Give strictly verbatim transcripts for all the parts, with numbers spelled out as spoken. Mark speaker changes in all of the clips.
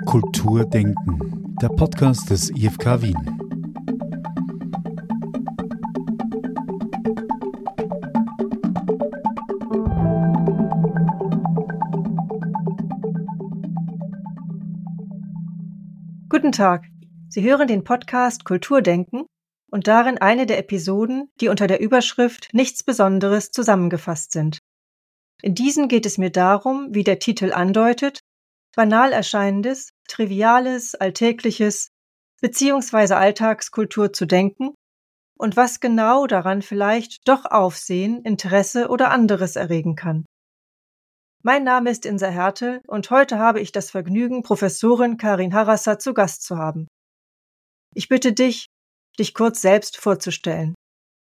Speaker 1: Kulturdenken, der Podcast des I F K Wien.
Speaker 2: Guten Tag, Sie hören den Podcast Kulturdenken und darin eine der Episoden, die unter der Überschrift Nichts Besonderes zusammengefasst sind. In diesen geht es mir darum, wie der Titel andeutet, banal erscheinendes, triviales, alltägliches bzw. Alltagskultur zu denken und was genau daran vielleicht doch Aufsehen, Interesse oder anderes erregen kann. Mein Name ist Insa Hertel und heute habe ich das Vergnügen, Professorin Karin Harasser zu Gast zu haben. Ich bitte dich, dich kurz selbst vorzustellen.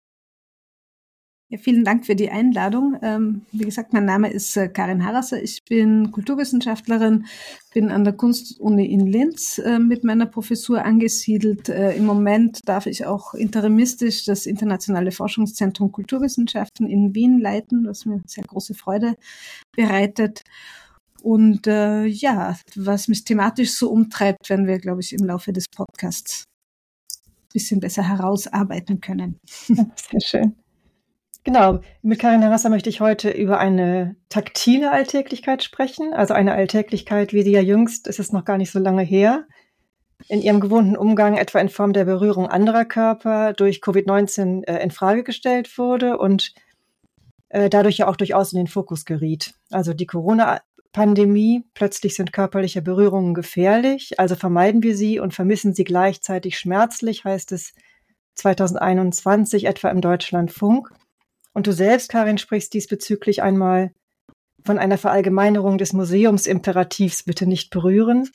Speaker 3: Ja, vielen Dank für die Einladung. Ähm, wie gesagt, mein Name ist äh, Karin Harasser. Ich bin Kulturwissenschaftlerin, bin an der Kunstuni in Linz äh, mit meiner Professur angesiedelt. Äh, Im Moment darf ich auch interimistisch das Internationale Forschungszentrum Kulturwissenschaften in Wien leiten, was mir sehr große Freude bereitet. Und äh, ja, was mich thematisch so umtreibt, werden wir, glaube ich, im Laufe des Podcasts ein bisschen besser herausarbeiten können.
Speaker 2: Sehr schön. Genau, mit Karin Harasser möchte ich heute über eine taktile Alltäglichkeit sprechen, also eine Alltäglichkeit, wie sie ja jüngst, ist es noch gar nicht so lange her, in ihrem gewohnten Umgang etwa in Form der Berührung anderer Körper durch Covid neunzehn äh, in Frage gestellt wurde und äh, dadurch ja auch durchaus in den Fokus geriet. Also die Corona-Pandemie, plötzlich sind körperliche Berührungen gefährlich, also vermeiden wir sie und vermissen sie gleichzeitig schmerzlich, heißt es zwanzig einundzwanzig etwa im Deutschlandfunk. Und du selbst, Karin, sprichst diesbezüglich einmal von einer Verallgemeinerung des Museumsimperativs, bitte nicht berühren,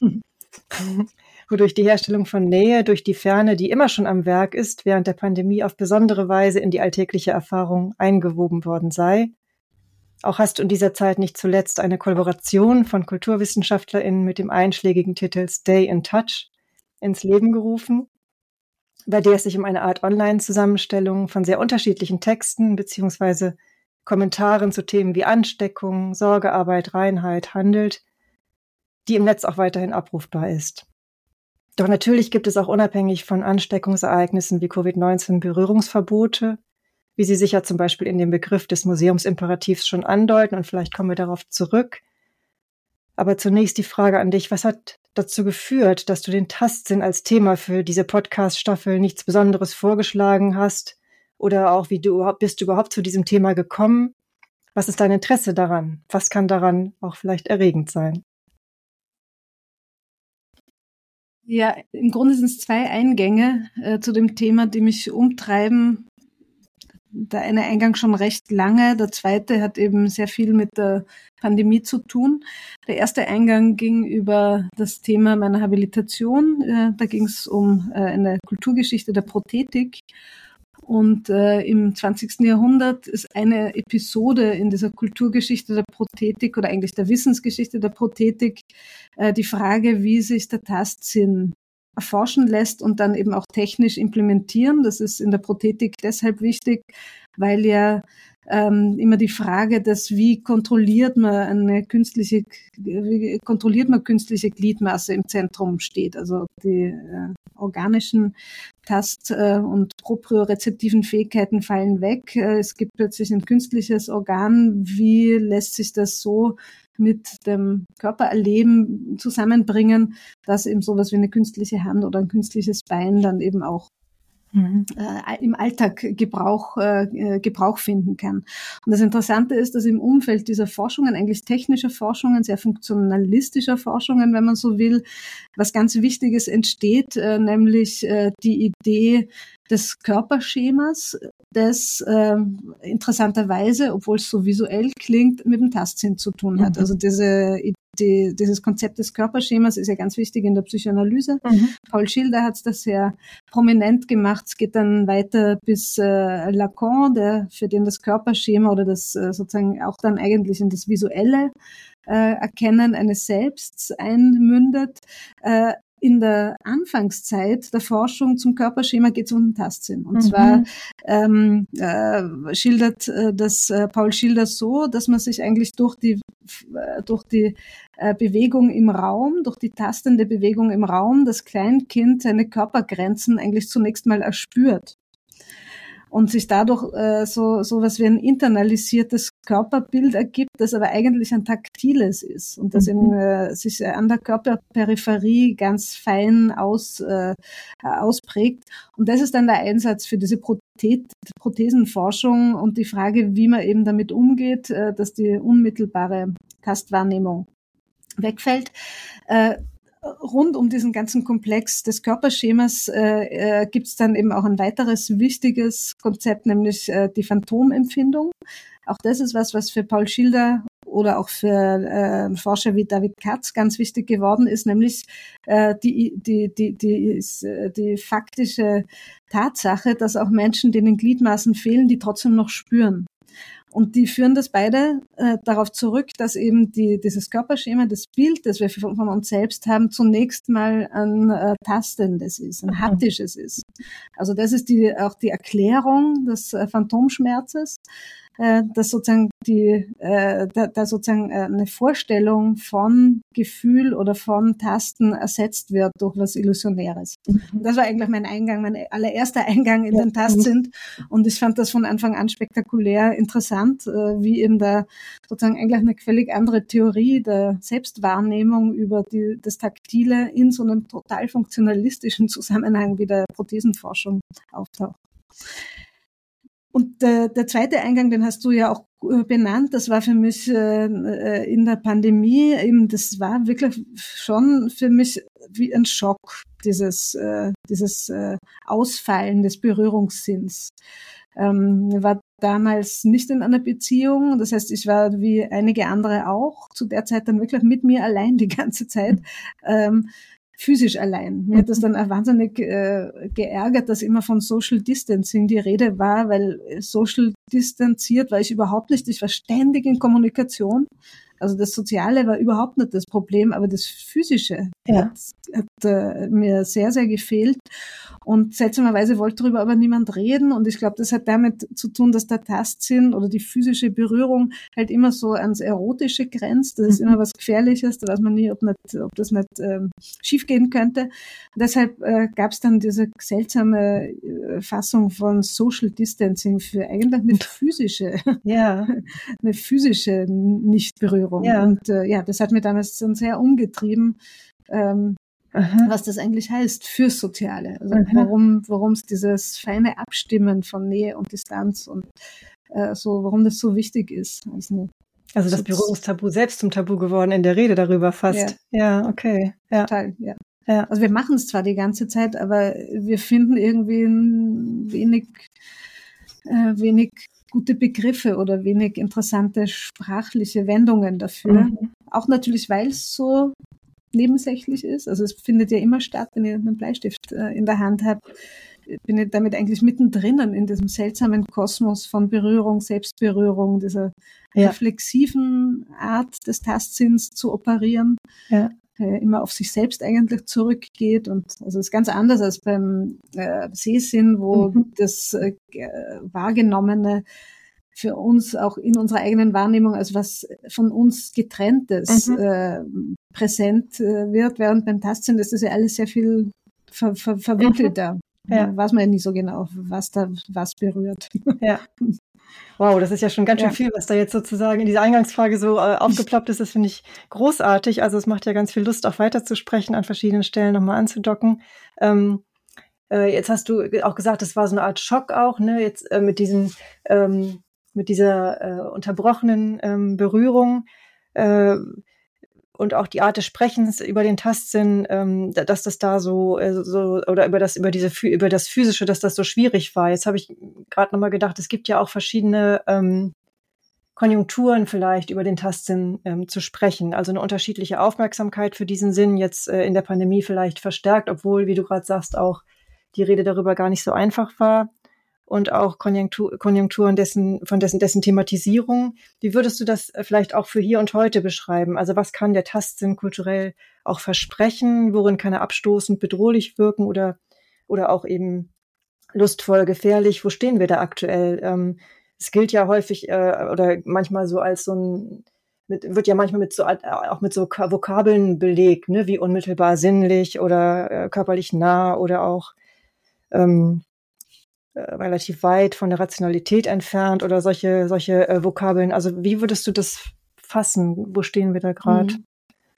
Speaker 2: wodurch die Herstellung von Nähe durch die Ferne, die immer schon am Werk ist, während der Pandemie auf besondere Weise in die alltägliche Erfahrung eingewoben worden sei. Auch hast du in dieser Zeit nicht zuletzt eine Kollaboration von KulturwissenschaftlerInnen mit dem einschlägigen Titel Stay in Touch ins Leben gerufen, bei der es sich um eine Art Online-Zusammenstellung von sehr unterschiedlichen Texten beziehungsweise Kommentaren zu Themen wie Ansteckung, Sorgearbeit, Reinheit handelt, die im Netz auch weiterhin abrufbar ist. Doch natürlich gibt es auch unabhängig von Ansteckungsereignissen wie Covid neunzehn Berührungsverbote, wie sie sich ja zum Beispiel in dem Begriff des Museumsimperativs schon andeuten, und vielleicht kommen wir darauf zurück. Aber zunächst die Frage an dich, was hat dazu geführt, dass du den Tastsinn als Thema für diese Podcast-Staffel Nichts Besonderes vorgeschlagen hast? Oder auch, wie du bist du überhaupt zu diesem Thema gekommen? Was ist dein Interesse daran? Was kann daran auch vielleicht erregend sein?
Speaker 3: Ja, im Grunde sind es zwei Eingänge äh, zu dem Thema, die mich umtreiben. Der eine Eingang schon recht lange, der zweite hat eben sehr viel mit der Pandemie zu tun. Der erste Eingang ging über das Thema meiner Habilitation. Äh, da ging es um äh, eine Kulturgeschichte der Prothetik. Und äh, im zwanzigsten Jahrhundert ist eine Episode in dieser Kulturgeschichte der Prothetik oder eigentlich der Wissensgeschichte der Prothetik äh, die Frage, wie sich der Tastsinn erforschen lässt und dann eben auch technisch implementieren. Das ist in der Prothetik deshalb wichtig, weil ja ähm, immer die Frage, dass wie kontrolliert man eine künstliche, wie kontrolliert man künstliche Gliedmaße im Zentrum steht. Also die äh, organischen Tast- äh, und propriorezeptiven Fähigkeiten fallen weg. Äh, es gibt plötzlich ein künstliches Organ. Wie lässt sich das so mit dem Körpererleben zusammenbringen, dass eben sowas wie eine künstliche Hand oder ein künstliches Bein dann eben auch mhm. äh, im Alltag Gebrauch, äh, Gebrauch finden kann. Und das Interessante ist, dass im Umfeld dieser Forschungen, eigentlich technischer Forschungen, sehr funktionalistischer Forschungen, wenn man so will, was ganz Wichtiges entsteht, äh, nämlich äh, die Idee des Körperschemas, das äh, interessanterweise, obwohl es so visuell klingt, mit dem Tastsinn zu tun hat. Mhm. Also diese Idee, dieses Konzept des Körperschemas ist ja ganz wichtig in der Psychoanalyse. Mhm. Paul Schilder hat das sehr prominent gemacht. Es geht dann weiter bis äh, Lacan, der für den das Körperschema oder das äh, sozusagen auch dann eigentlich in das visuelle äh, Erkennen eines Selbsts einmündet. Äh, in der Anfangszeit der Forschung zum Körperschema geht es um den Tastsinn. Und mhm. zwar ähm, äh, schildert äh, das äh, Paul Schilder so, dass man sich eigentlich durch die äh, durch die äh, Bewegung im Raum, durch die tastende Bewegung im Raum, das Kleinkind seine Körpergrenzen eigentlich zunächst mal erspürt. Und sich dadurch äh, so so was wie ein internalisiertes Körperbild ergibt, das aber eigentlich ein taktiles ist und das mhm. in, äh, sich an der Körperperipherie ganz fein aus, äh, ausprägt. Und das ist dann der Einsatz für diese Prothet- Prothesenforschung und die Frage, wie man eben damit umgeht, äh, dass die unmittelbare Tastwahrnehmung wegfällt. Äh, Rund um diesen ganzen Komplex des Körperschemas äh, äh, gibt es dann eben auch ein weiteres wichtiges Konzept, nämlich äh, die Phantomempfindung. Auch das ist was, was für Paul Schilder oder auch für äh, Forscher wie David Katz ganz wichtig geworden ist, nämlich äh, die, die, die, die, die, die faktische Tatsache, dass auch Menschen, denen Gliedmaßen fehlen, die trotzdem noch spüren. Und die führen das beide äh, darauf zurück, dass eben die, dieses Körperschema, das Bild, das wir von, von uns selbst haben, zunächst mal ein äh, tastendes ist, ein haptisches ist. Also das ist die, auch die Erklärung des äh, Phantomschmerzes, äh, dass sozusagen die, äh, da, da sozusagen äh, eine Vorstellung von Gefühl oder von Tasten ersetzt wird durch was Illusionäres. Mhm. Das war eigentlich mein Eingang, mein allererster Eingang in ja. den Tastsinn. Und ich fand das von Anfang an spektakulär interessant, äh, wie eben da sozusagen eigentlich eine völlig andere Theorie der Selbstwahrnehmung über die, das Taktile in so einem total funktionalistischen Zusammenhang wie der Prothesenforschung auftaucht. Und der, der zweite Eingang, den hast du ja auch benannt, das war für mich äh, in der Pandemie eben, das war wirklich schon für mich wie ein Schock, dieses äh, dieses äh, Ausfallen des Berührungssinns. Ähm, ich war damals nicht in einer Beziehung, das heißt, ich war wie einige andere auch zu der Zeit dann wirklich mit mir allein die ganze Zeit. Ähm, physisch allein. Mir hat das dann auch wahnsinnig äh, geärgert, dass immer von Social Distancing die Rede war, weil social distanziert war ich überhaupt nicht. Ich war ständig in Kommunikation. Also das Soziale war überhaupt nicht das Problem, aber das Physische ja. hat, hat äh, mir sehr, sehr gefehlt. Und seltsamerweise wollte darüber aber niemand reden. Und ich glaube, das hat damit zu tun, dass der Tastsinn oder die physische Berührung halt immer so ans Erotische grenzt. Das ist mhm. immer was Gefährliches. Da weiß man nie, ob, nicht, ob das nicht ähm, schiefgehen könnte. Und deshalb äh, gab es dann diese seltsame äh, Fassung von Social Distancing für eigentlich eine physische, ja. eine physische Nichtberührung. Ja. Und äh, ja, das hat mir damals dann sehr umgetrieben, ähm, was das eigentlich heißt fürs Soziale. Also Aha. warum warum es dieses feine Abstimmen von Nähe und Distanz und äh, so, warum das so wichtig ist. Also,
Speaker 2: also das Berührungstabu selbst zum Tabu geworden in der Rede darüber fast. Ja, ja okay. Ja.
Speaker 3: Total, ja. ja. Also wir machen es zwar die ganze Zeit, aber wir finden irgendwie wenig, äh, wenig gute Begriffe oder wenig interessante sprachliche Wendungen dafür. Mhm. Auch natürlich, weil es so nebensächlich ist. Also es findet ja immer statt, wenn ihr einen Bleistift äh, in der Hand habt. Bin ich damit eigentlich mittendrin in diesem seltsamen Kosmos von Berührung, Selbstberührung, dieser ja. reflexiven Art des Tastsinns zu operieren. Ja. Immer auf sich selbst eigentlich zurückgeht und also ist ganz anders als beim äh, Sehsinn, wo mhm. das äh, Wahrgenommene für uns auch in unserer eigenen Wahrnehmung als was von uns Getrenntes mhm. äh, präsent äh, wird, während beim Tastsinn ist das ja alles sehr viel ver- ver- verwinkelter. Mhm. Ja. Da weiß man ja nicht so genau, was da was berührt.
Speaker 2: Ja. Wow, das ist ja schon ganz schön ja. viel, was da jetzt sozusagen in dieser Eingangsfrage so äh, aufgeploppt ist. Das finde ich großartig. Also es macht ja ganz viel Lust, auch weiterzusprechen, an verschiedenen Stellen nochmal anzudocken. Ähm, äh, jetzt hast du auch gesagt, das war so eine Art Schock auch, ne? Jetzt äh, mit diesen, ähm, mit dieser äh, unterbrochenen ähm, Berührung äh, und auch die Art des Sprechens über den Tastsinn, ähm, dass das da so, äh, so oder über das über diese über das Physische, dass das so schwierig war. Jetzt habe ich gerade nochmal gedacht, es gibt ja auch verschiedene ähm, Konjunkturen vielleicht über den Tastsinn ähm, zu sprechen. Also eine unterschiedliche Aufmerksamkeit für diesen Sinn jetzt äh, in der Pandemie vielleicht verstärkt, obwohl, wie du gerade sagst, auch die Rede darüber gar nicht so einfach war. und auch Konjunktur, Konjunkturen dessen, von dessen, dessen Thematisierung. Wie würdest du das vielleicht auch für hier und heute beschreiben? Also was kann der Tastsinn kulturell auch versprechen? Worin kann er abstoßend, bedrohlich wirken oder, oder auch eben lustvoll, gefährlich? Wo stehen wir da aktuell? Ähm, es gilt ja häufig äh, oder manchmal so als so ein, mit, wird ja manchmal mit so auch mit so Vokabeln belegt, ne, wie unmittelbar sinnlich oder äh, körperlich nah oder auch ähm, äh, relativ weit von der Rationalität entfernt oder solche solche äh, Vokabeln. Also wie würdest du das fassen? Wo stehen wir da gerade?
Speaker 3: Mhm.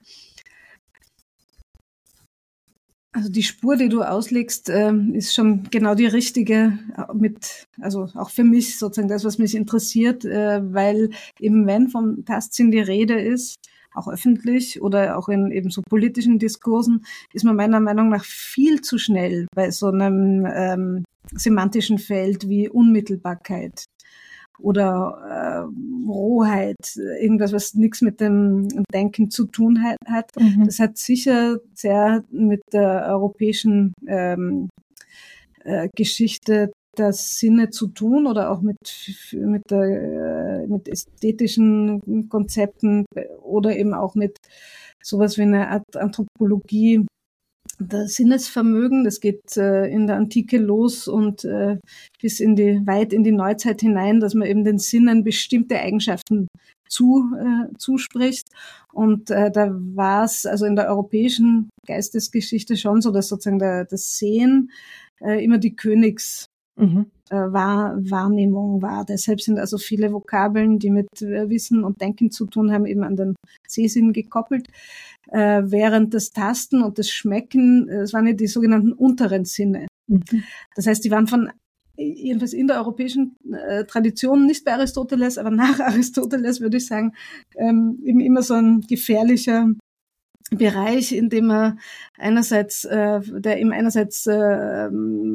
Speaker 3: Also die Spur, die du auslegst, äh, ist schon genau die richtige, mit, also auch für mich sozusagen das, was mich interessiert, äh, weil eben wenn vom Tastsinn die Rede ist, auch öffentlich oder auch in eben so politischen Diskursen, ist man meiner Meinung nach viel zu schnell bei so einem ähm, semantischen Feld wie Unmittelbarkeit oder äh, Rohheit, irgendwas, was nichts mit dem Denken zu tun hat. hat. Mhm. Das hat sicher sehr mit der europäischen ähm, äh, Geschichte der Sinne zu tun oder auch mit mit der äh, mit ästhetischen Konzepten oder eben auch mit sowas wie eine Art Anthropologie. Das Sinnesvermögen, das geht äh, in der Antike los und äh, bis in die weit in die Neuzeit hinein, dass man eben den Sinnen bestimmte Eigenschaften zu, äh, zuspricht. Und äh, da war es also in der europäischen Geistesgeschichte schon so, dass sozusagen der, das Sehen äh, immer die Königs Mhm. Wahr, Wahrnehmung war. Deshalb sind also viele Vokabeln, die mit Wissen und Denken zu tun haben, eben an den Sehsinn gekoppelt. Äh, während das Tasten und das Schmecken, es waren ja die sogenannten unteren Sinne. Mhm. Das heißt, die waren von jedenfalls in der europäischen äh, Tradition, nicht bei Aristoteles, aber nach Aristoteles würde ich sagen, ähm, eben immer so ein gefährlicher Bereich, in dem er einerseits, äh, der ihm einerseits äh,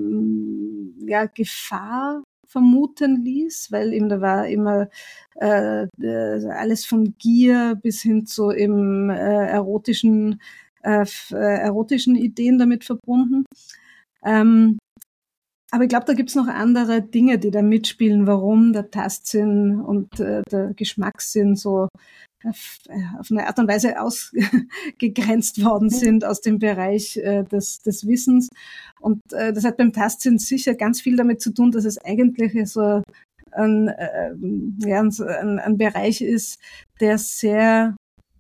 Speaker 3: ja Gefahr vermuten ließ, weil eben da war immer äh, alles von Gier bis hin zu eben äh, erotischen äh, erotischen Ideen damit verbunden. Ähm, aber ich glaube, da gibt's noch andere Dinge, die da mitspielen, warum der Tastsinn und äh, der Geschmackssinn so auf, auf eine Art und Weise ausgegrenzt worden sind aus dem Bereich äh, des, des Wissens. Und äh, das hat beim Tastsinn sicher ganz viel damit zu tun, dass es eigentlich so ein, äh, ja, ein, ein Bereich ist, der sehr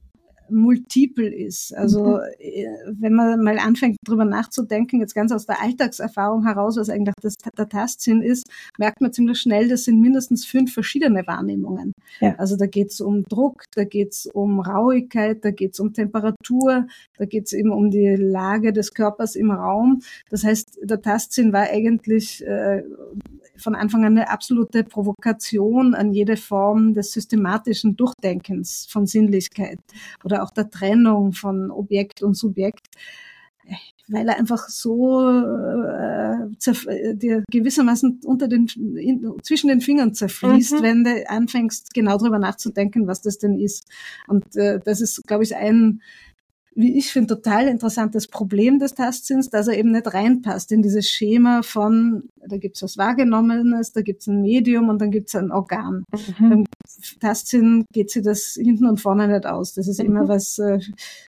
Speaker 3: multiple ist. Also mhm. wenn man mal anfängt, drüber nachzudenken, jetzt ganz aus der Alltagserfahrung heraus, was eigentlich das, der Tastsinn ist, merkt man ziemlich schnell, das sind mindestens fünf verschiedene Wahrnehmungen. Ja. Also da geht es um Druck, da geht es um Rauigkeit, da geht es um Temperatur, da geht es eben um die Lage des Körpers im Raum. Das heißt, der Tastsinn war eigentlich äh, von Anfang an eine absolute Provokation an jede Form des systematischen Durchdenkens von Sinnlichkeit oder auch der Trennung von Objekt und Subjekt, weil er einfach so äh, zerf- dir gewissermaßen unter den in, zwischen den Fingern zerfließt, mhm. wenn du anfängst, genau darüber nachzudenken, was das denn ist. Und äh, das ist, glaube ich, ein wie ich finde, total interessantes Problem des Tastsinns, dass er eben nicht reinpasst in dieses Schema von, da gibt's was Wahrgenommenes, da gibt's ein Medium und dann gibt's ein Organ. Mhm. Beim Tastsinn geht sich das hinten und vorne nicht aus. Das ist mhm. immer was, äh,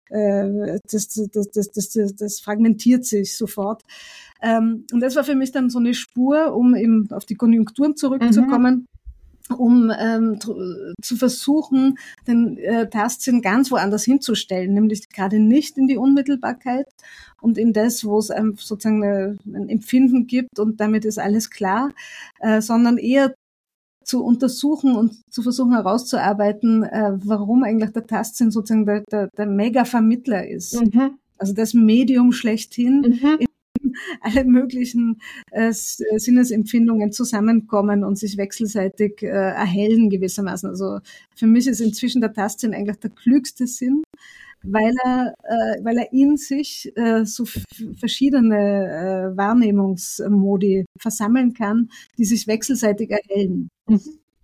Speaker 3: das, das, das, das, das, das fragmentiert sich sofort. Ähm, und das war für mich dann so eine Spur, um eben auf die Konjunkturen zurückzukommen. Mhm. um ähm, zu versuchen, den äh, Tastsinn ganz woanders hinzustellen, nämlich gerade nicht in die Unmittelbarkeit und in das, wo es ähm, sozusagen eine, ein Empfinden gibt und damit ist alles klar, äh, sondern eher zu untersuchen und zu versuchen herauszuarbeiten, äh, warum eigentlich der Tastsinn sozusagen der, der, der Mega-Vermittler ist. Mhm. Also das Medium schlechthin, mhm. alle möglichen äh, Sinnesempfindungen zusammenkommen und sich wechselseitig äh, erhellen gewissermaßen. Also für mich ist inzwischen der Tastsinn eigentlich der klügste Sinn, weil er, äh, weil er in sich äh, so f- verschiedene äh, Wahrnehmungsmodi versammeln kann, die sich wechselseitig erhellen. Mhm.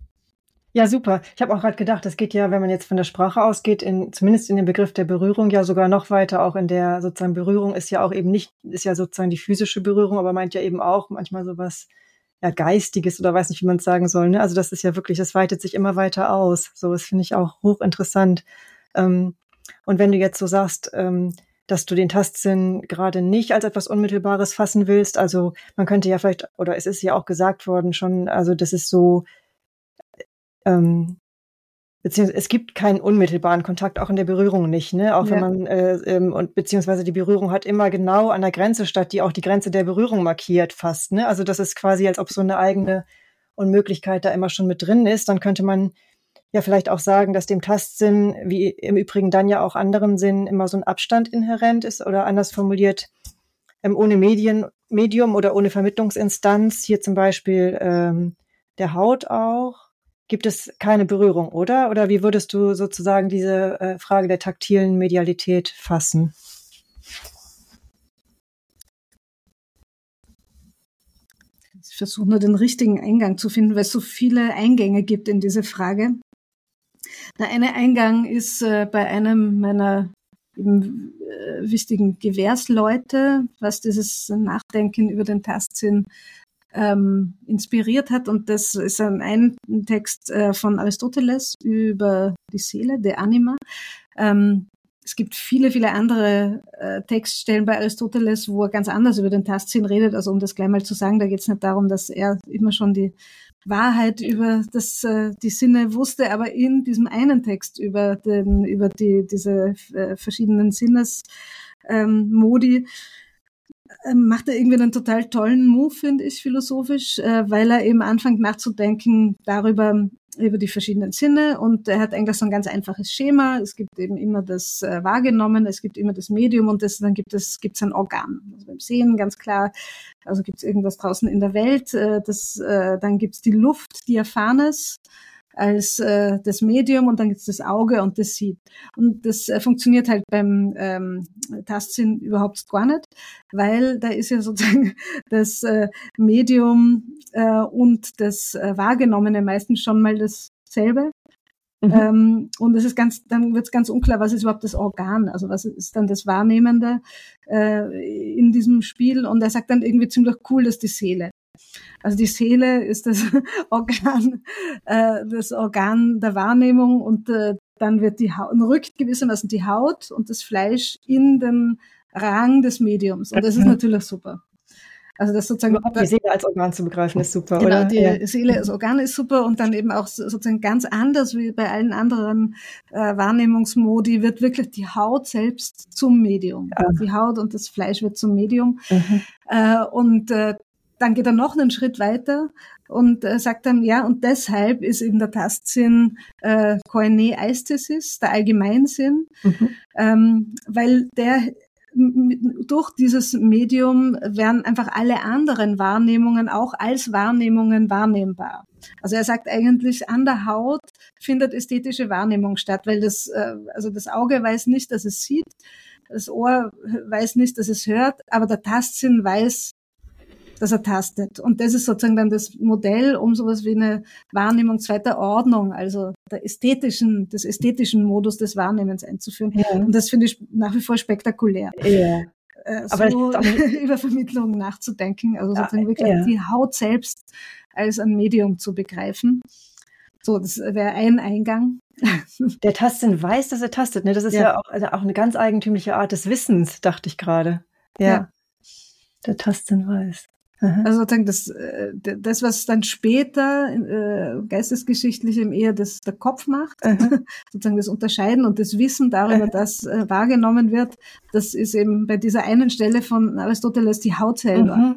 Speaker 2: Ja, super. Ich habe auch gerade gedacht, das geht ja, wenn man jetzt von der Sprache ausgeht, in, zumindest in dem Begriff der Berührung ja sogar noch weiter, auch in der sozusagen Berührung ist ja auch eben nicht, ist ja sozusagen die physische Berührung, aber meint ja eben auch manchmal sowas ja, Geistiges oder weiß nicht, wie man es sagen soll. Ne? Also das ist ja wirklich, das weitet sich immer weiter aus. So, das finde ich auch hochinteressant. Ähm, und wenn du jetzt so sagst, ähm, dass du den Tastsinn gerade nicht als etwas Unmittelbares fassen willst, also man könnte ja vielleicht, oder es ist ja auch gesagt worden schon, also das ist so, ähm, beziehungsweise es gibt keinen unmittelbaren Kontakt, auch in der Berührung nicht, ne? Auch ja. wenn man äh, ähm, und beziehungsweise die Berührung hat immer genau an der Grenze statt, die auch die Grenze der Berührung markiert fast, ne? Also das ist quasi, als ob so eine eigene Unmöglichkeit da immer schon mit drin ist. Dann könnte man ja vielleicht auch sagen, dass dem Tastsinn, wie im Übrigen dann ja auch anderen Sinnen, immer so ein Abstand inhärent ist oder anders formuliert, ähm, ohne Medien, Medium oder ohne Vermittlungsinstanz, hier zum Beispiel ähm, der Haut auch, gibt es keine Berührung, oder? Oder wie würdest du sozusagen diese äh, Frage der taktilen Medialität fassen?
Speaker 3: Ich versuche nur den richtigen Eingang zu finden, weil es so viele Eingänge gibt in diese Frage. Der eine Eingang ist äh, bei einem meiner eben, äh, wichtigen Gewährsleute, was dieses Nachdenken über den Tastsinn ähm, inspiriert hat. Und das ist ein, ein Text äh, von Aristoteles über die Seele, de anima. Ähm, es gibt viele, viele andere äh, Textstellen bei Aristoteles, wo er ganz anders über den Tastsinn redet. Also um das gleich mal zu sagen, da geht es nicht darum, dass er immer schon die Wahrheit über das, äh, die Sinne wusste, aber in diesem einen Text über den, über die, diese äh, verschiedenen Sinnesmodi ähm, Modi, äh, macht er irgendwie einen total tollen Move, finde ich, philosophisch, äh, weil er eben anfängt nachzudenken darüber, über die verschiedenen Sinne, und er hat eigentlich so ein ganz einfaches Schema. Es gibt eben immer das äh, Wahrgenommen, es gibt immer das Medium, und das, dann gibt es gibt's ein Organ. Also beim Sehen ganz klar, also gibt es irgendwas draußen in der Welt, äh, das, äh, dann gibt es die Luft, Diaphanes, als äh, das Medium, und dann gibt es das Auge und das sieht. Und das äh, funktioniert halt beim ähm, Tastsinn überhaupt gar nicht, weil da ist ja sozusagen das äh, Medium äh, und das äh, Wahrgenommene meistens schon mal dasselbe. Mhm. Ähm, und es ist ganz, dann wird es ganz unklar, was ist überhaupt das Organ, also was ist dann das Wahrnehmende äh, in diesem Spiel. Und er sagt dann irgendwie ziemlich cool, dass die Seele. Also die Seele ist das Organ, äh, das Organ der Wahrnehmung, und äh, dann wird die Haut, rückt gewissermaßen die Haut und das Fleisch in den Rang des Mediums. Und das ist natürlich super. Also das sozusagen
Speaker 2: die Seele als Organ zu begreifen ist super,
Speaker 3: genau,
Speaker 2: oder?
Speaker 3: Die
Speaker 2: ja.
Speaker 3: Seele als Organ ist super, und dann eben auch sozusagen ganz anders wie bei allen anderen äh, Wahrnehmungsmodi wird wirklich die Haut selbst zum Medium. Ah. Die Haut und das Fleisch wird zum Medium. Mhm. Äh, und äh, dann geht er noch einen Schritt weiter und äh, sagt dann, ja, und deshalb ist eben der Tastsinn äh, koine aesthesis, der Allgemeinsinn, mhm. ähm, weil der durch dieses Medium werden einfach alle anderen Wahrnehmungen auch als Wahrnehmungen wahrnehmbar. Also er sagt eigentlich, an der Haut findet ästhetische Wahrnehmung statt, weil das, äh, also das Auge weiß nicht, dass es sieht, das Ohr weiß nicht, dass es hört, aber der Tastsinn weiß, dass er tastet. Und das ist sozusagen dann das Modell, um sowas wie eine Wahrnehmung zweiter Ordnung, also der ästhetischen, des ästhetischen Modus des Wahrnehmens einzuführen. Ja. Und das finde ich nach wie vor spektakulär. Ja. Äh, so aber über Vermittlung nachzudenken, also sozusagen ja, wirklich ja. die Haut selbst als ein Medium zu begreifen. So, das wäre ein Eingang.
Speaker 2: Der Tastsinn weiß, dass er tastet, ne? Das ist ja, ja auch, also auch eine ganz eigentümliche Art des Wissens, dachte ich gerade. Ja. ja. Der Tastsinn weiß.
Speaker 3: Aha. Also sozusagen das, das, was dann später äh, geistesgeschichtlich eben eher das, der Kopf macht, sozusagen das Unterscheiden und das Wissen darüber, Aha. dass äh, wahrgenommen wird, das ist eben bei dieser einen Stelle von Aristoteles die Haut selber. Mhm.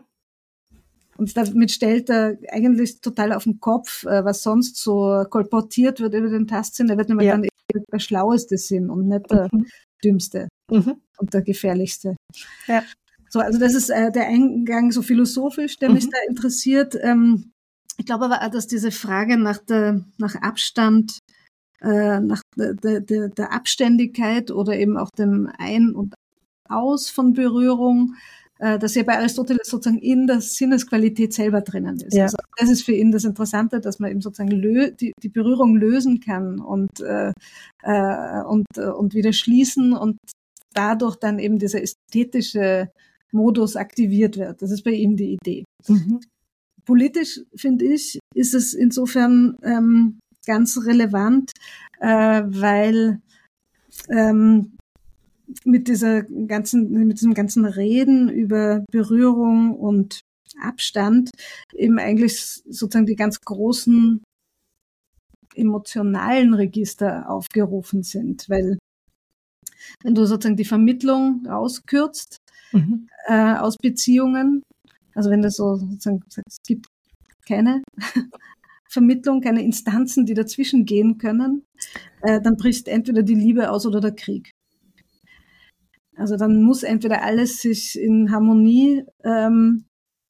Speaker 3: Und damit stellt er eigentlich total auf den Kopf, äh, was sonst so kolportiert wird über den Tastsinn. Er wird nämlich ja. dann eben der schlaueste Sinn und nicht der mhm. dümmste mhm. und der gefährlichste. Ja. So, also das ist äh, der Eingang so philosophisch, der mhm. mich da interessiert. Ähm, ich glaube aber auch, dass diese Frage nach der nach Abstand, äh, nach der, der, der Abständigkeit oder eben auch dem Ein- und Aus von Berührung, äh, dass ja bei Aristoteles sozusagen in der Sinnesqualität selber drinnen ist. Ja. Also das ist für ihn das Interessante, dass man eben sozusagen lö- die, die Berührung lösen kann und äh, äh, und äh, und wieder schließen und dadurch dann eben dieser ästhetische Modus aktiviert wird. Das ist bei ihm die Idee. Mhm. politisch, finde ich, ist es insofern ähm, ganz relevant, äh, weil ähm, mit dieser ganzen, mit diesem ganzen Reden über Berührung und Abstand eben eigentlich sozusagen die ganz großen emotionalen Register aufgerufen sind, weil wenn du sozusagen die Vermittlung rauskürzt mhm. äh, aus Beziehungen, also wenn du so sozusagen sagst, es gibt keine Vermittlung, keine Instanzen, die dazwischen gehen können, äh, dann bricht entweder die Liebe aus oder der Krieg. Also dann muss entweder alles sich in Harmonie ähm,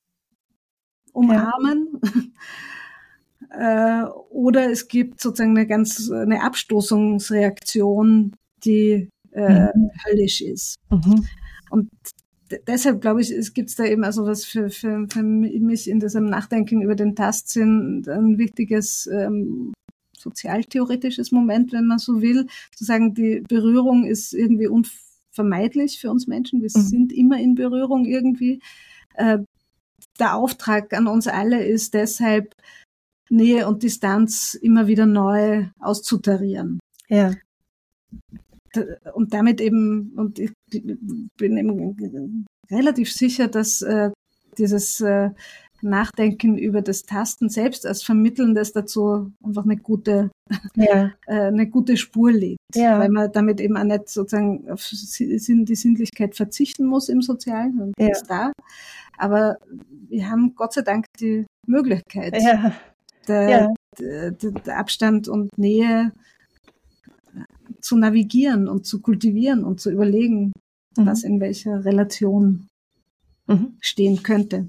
Speaker 3: umarmen ja. äh, oder es gibt sozusagen eine ganz eine Abstoßungsreaktion, die äh, mhm. höllisch ist. Mhm. Und d- deshalb glaube ich, es gibt da eben also was für, für, für mich in diesem Nachdenken über den Tastsinn ein wichtiges ähm, sozialtheoretisches Moment, wenn man so will, zu sagen, die Berührung ist irgendwie unvermeidlich für uns Menschen. Wir mhm. sind immer in Berührung irgendwie. Äh, der Auftrag an uns alle ist deshalb, Nähe und Distanz immer wieder neu auszutarieren.
Speaker 2: Ja.
Speaker 3: Und damit eben, und ich bin eben relativ sicher, dass äh, dieses äh, Nachdenken über das Tasten selbst als Vermittelndes dazu einfach eine gute, ja. äh, eine gute Spur legt. Ja. Weil man damit eben auch nicht sozusagen auf Sinn, die Sinnlichkeit verzichten muss im Sozialen. Das ja. ist da. Aber wir haben Gott sei Dank die Möglichkeit,
Speaker 2: ja.
Speaker 3: Der,
Speaker 2: ja.
Speaker 3: der, der Abstand und Nähe zu navigieren und zu kultivieren und zu überlegen, mhm. was in welcher Relation mhm. stehen könnte.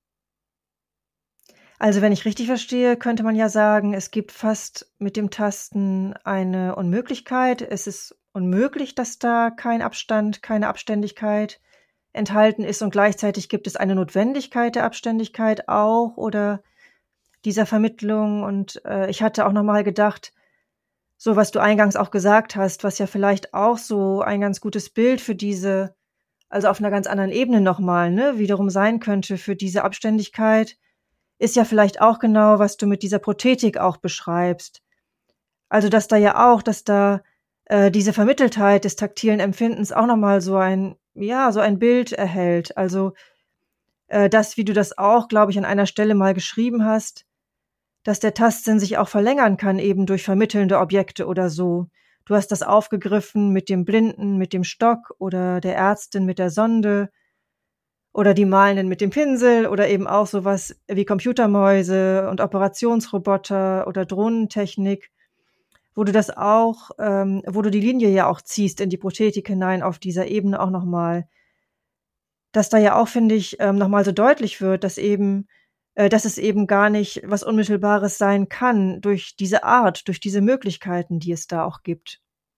Speaker 2: Also wenn ich richtig verstehe, könnte man ja sagen, es gibt fast mit dem Tasten eine Unmöglichkeit. Es ist unmöglich, dass da kein Abstand, keine Abständigkeit enthalten ist und gleichzeitig gibt es eine Notwendigkeit der Abständigkeit auch oder dieser Vermittlung. Und äh, ich hatte auch nochmal gedacht, so was du eingangs auch gesagt hast, was ja vielleicht auch so ein ganz gutes Bild für diese, also auf einer ganz anderen Ebene nochmal, ne, wiederum sein könnte für diese Abständigkeit, ist ja vielleicht auch genau, was du mit dieser Prothetik auch beschreibst. Also dass da ja auch, dass da äh, diese Vermitteltheit des taktilen Empfindens auch nochmal so ein, ja, so ein Bild erhält. Also äh, das, wie du das auch, glaube ich, an einer Stelle mal geschrieben hast, dass der Tastsinn sich auch verlängern kann, eben durch vermittelnde Objekte oder so. Du hast das aufgegriffen mit dem Blinden, mit dem Stock oder der Ärztin mit der Sonde oder die Malenden mit dem Pinsel oder eben auch sowas wie Computermäuse und Operationsroboter oder Drohnentechnik, wo du das auch, ähm, wo du die Linie ja auch ziehst in die Prothetik hinein auf dieser Ebene auch nochmal. Dass da ja auch, finde ich, ähm, nochmal so deutlich wird, dass eben dass es eben gar nicht was Unmittelbares sein kann durch diese Art, durch diese Möglichkeiten, die es da auch gibt.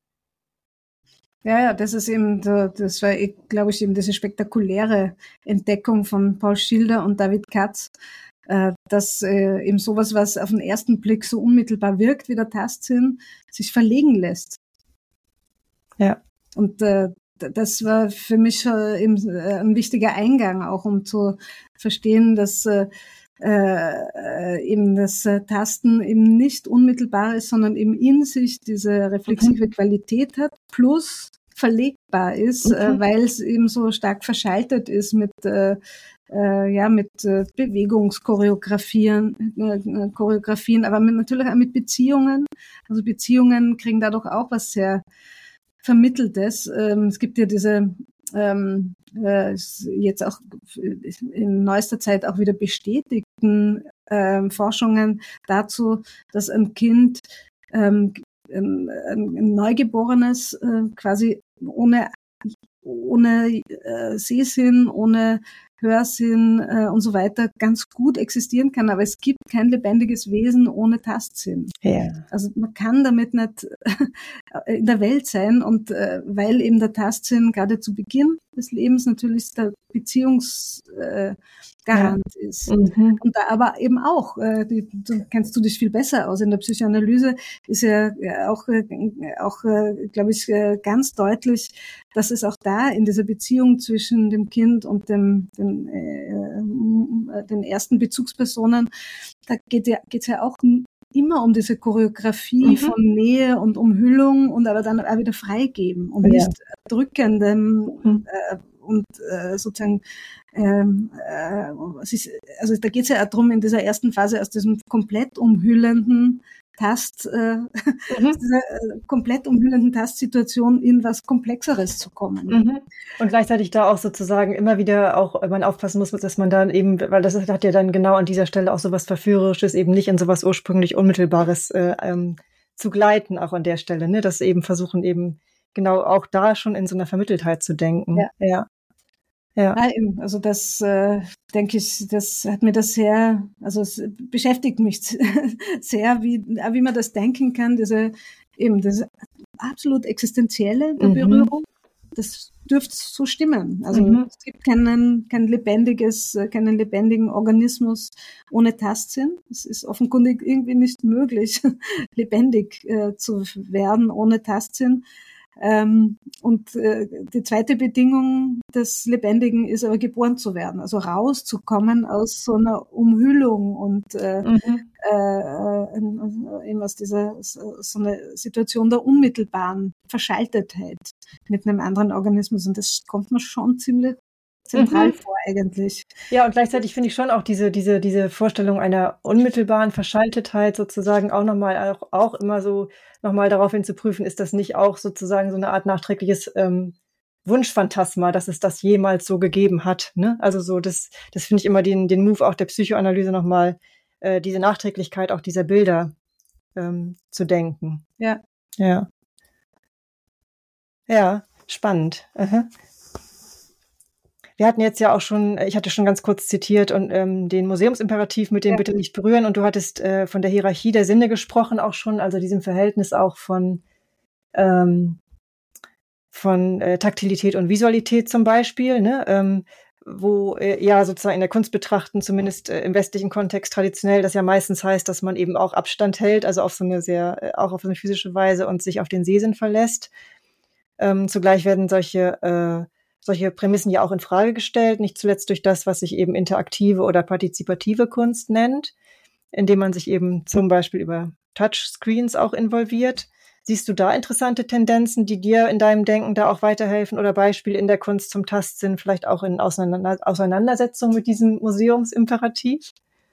Speaker 3: Ja, ja, das ist eben, das war, glaube ich, eben diese spektakuläre Entdeckung von Paul Schilder und David Katz, dass eben sowas, was auf den ersten Blick so unmittelbar wirkt wie der Tastsinn, sich verlegen lässt.
Speaker 2: Ja.
Speaker 3: Und das war für mich eben ein wichtiger Eingang, auch um zu verstehen, dass Äh, eben das äh, Tasten eben nicht unmittelbar ist, sondern eben in sich diese reflexive mhm. Qualität hat, plus verlegbar ist, okay. äh, weil es eben so stark verschaltet ist mit äh, äh, ja mit äh, Bewegungschoreografien, äh, Choreografien, aber mit, natürlich auch mit Beziehungen. Also Beziehungen kriegen dadurch auch was sehr Vermitteltes. Ähm, es gibt ja diese ähm, äh, jetzt auch in neuester Zeit auch wieder bestätigten ähm, Forschungen dazu, dass ein Kind, ähm, ein, ein Neugeborenes äh, quasi ohne ohne äh, Sehsinn, ohne Hörsinn äh, und so weiter ganz gut existieren kann, aber es gibt kein lebendiges Wesen ohne Tastsinn.
Speaker 2: Ja.
Speaker 3: Also man kann damit nicht in der Welt sein und äh, weil eben der Tastsinn gerade zu Beginn des Lebens natürlich der Beziehungsgarant äh, ja. ist. Mhm. Und da aber eben auch, äh, die, du kennst du dich viel besser aus, in der Psychoanalyse ist ja auch, äh, auch äh, glaube ich, äh, ganz deutlich, dass es auch da in dieser Beziehung zwischen dem Kind und dem, dem äh, den ersten Bezugspersonen, da geht ja, geht's ja auch immer um diese Choreografie mhm. von Nähe und Umhüllung und aber dann auch wieder freigeben und ja. nicht drückendem mhm. äh, und äh, sozusagen ähm, äh, es ist, also da geht es ja auch darum, in dieser ersten Phase aus diesem komplett umhüllenden Tast, äh, mhm. aus dieser äh, komplett umhüllenden Tastsituation in was Komplexeres zu kommen.
Speaker 2: Mhm. Und gleichzeitig da auch sozusagen immer wieder auch, man aufpassen muss, dass man dann eben, weil das hat ja dann genau an dieser Stelle auch so was Verführerisches, eben nicht in sowas ursprünglich Unmittelbares äh, ähm, zu gleiten, auch an der Stelle, ne, dass eben versuchen eben genau auch da schon in so einer Vermitteltheit zu denken.
Speaker 3: Ja.
Speaker 2: ja. Ja.
Speaker 3: Ja, eben. Also das äh, denke ich, das hat mir das sehr, also es beschäftigt mich sehr, wie wie man das denken kann, diese eben das absolut Existenzielle der mhm. Berührung. Das dürfte so stimmen. Also mhm. es gibt keinen kein lebendiges, keinen lebendigen Organismus ohne Tastsinn. Es ist offenkundig irgendwie nicht möglich, lebendig äh, zu werden ohne Tastsinn. Ähm, und äh, die zweite Bedingung des Lebendigen ist aber geboren zu werden, also rauszukommen aus so einer Umhüllung und äh, mhm. äh, äh, eben aus dieser so eine Situation der unmittelbaren Verschaltetheit mit einem anderen Organismus. Und das kommt mir schon ziemlich zentral mhm. vor eigentlich.
Speaker 2: Ja, und gleichzeitig finde ich schon auch diese diese diese Vorstellung einer unmittelbaren Verschaltetheit sozusagen auch nochmal auch, auch immer so nochmal darauf hin zu prüfen, ist das nicht auch sozusagen so eine Art nachträgliches ähm, Wunschphantasma, dass es das jemals so gegeben hat. Ne? Also so, das das finde ich immer den den Move auch der Psychoanalyse nochmal, äh, diese Nachträglichkeit auch dieser Bilder ähm, zu denken.
Speaker 3: Ja.
Speaker 2: Ja. Ja, spannend. Aha. Wir hatten jetzt ja auch schon, ich hatte schon ganz kurz zitiert und ähm, den Museumsimperativ mit dem ja. Bitte nicht berühren und du hattest äh, von der Hierarchie der Sinne gesprochen auch schon, also diesem Verhältnis auch von ähm, von äh, Taktilität und Visualität zum Beispiel, ne, ähm, wo äh, ja sozusagen in der Kunst betrachten, zumindest äh, im westlichen Kontext traditionell, das ja meistens heißt, dass man eben auch Abstand hält, also auf so eine sehr, äh, auch auf so eine physische Weise und sich auf den Sehsinn verlässt. Ähm, zugleich werden solche äh, solche Prämissen ja auch in Frage gestellt, nicht zuletzt durch das, was sich eben interaktive oder partizipative Kunst nennt, indem man sich eben zum Beispiel über Touchscreens auch involviert. Siehst du da interessante Tendenzen, die dir in deinem Denken da auch weiterhelfen oder Beispiele in der Kunst zum Tastsinn, vielleicht auch in Auseinander- Auseinandersetzung mit diesem Museumsimperativ?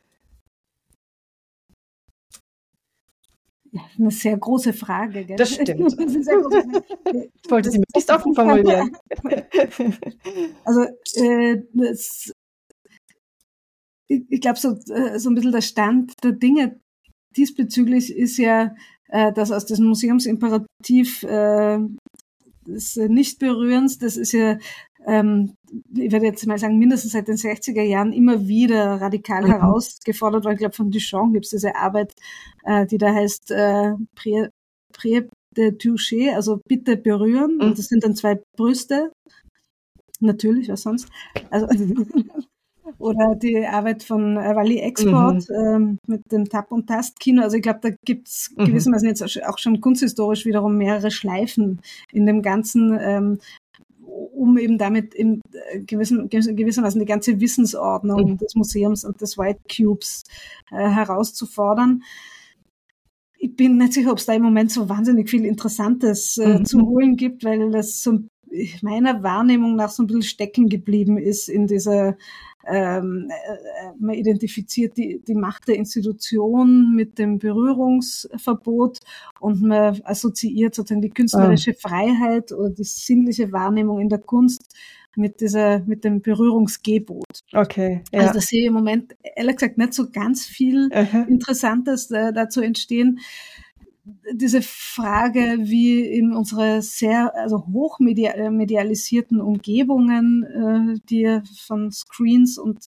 Speaker 3: Ja, eine sehr große Frage, gell?
Speaker 2: Das stimmt. Das ist sehr große Frage. Ich wollte sie möglichst offen formulieren.
Speaker 3: Also, äh, das, ich, ich glaube, so, so ein bisschen der Stand der Dinge diesbezüglich ist ja, äh, dass aus diesem Museumsimperativ äh, des Nichtberührens, das ist ja, ähm, ich werde jetzt mal sagen, mindestens seit den sechziger Jahren immer wieder radikal mhm. herausgefordert, weil ich glaube, von Duchamp gibt es diese Arbeit, äh, die da heißt äh, Pré, Pré de Toucher, also bitte berühren. Mhm. Und das sind dann zwei Brüste. Natürlich, was sonst? Also oder die Arbeit von Wally Export mhm. ähm, mit dem Tap- und Tast-Kino. Also ich glaube, da gibt es mhm. gewissermaßen jetzt auch schon kunsthistorisch wiederum mehrere Schleifen in dem Ganzen, ähm, um eben damit in gewissen, gewissermaßen die ganze Wissensordnung mhm. des Museums und des White Cubes äh, herauszufordern. Ich bin nicht sicher, ob es da im Moment so wahnsinnig viel Interessantes äh, mhm. zu holen gibt, weil das so meiner Wahrnehmung nach so ein bisschen stecken geblieben ist in dieser, ähm, äh, man identifiziert die, die Macht der Institution mit dem Berührungsverbot und man assoziiert sozusagen die künstlerische oh. Freiheit oder die sinnliche Wahrnehmung in der Kunst mit dieser, mit dem Berührungsgebot.
Speaker 2: Okay. Ja.
Speaker 3: Also da sehe ich im Moment, ehrlich gesagt, nicht so ganz viel uh-huh. Interessantes äh, dazu entstehen. Diese Frage, wie in unsere sehr, also hochmedialisierten Umgebungen, äh, die von Screens und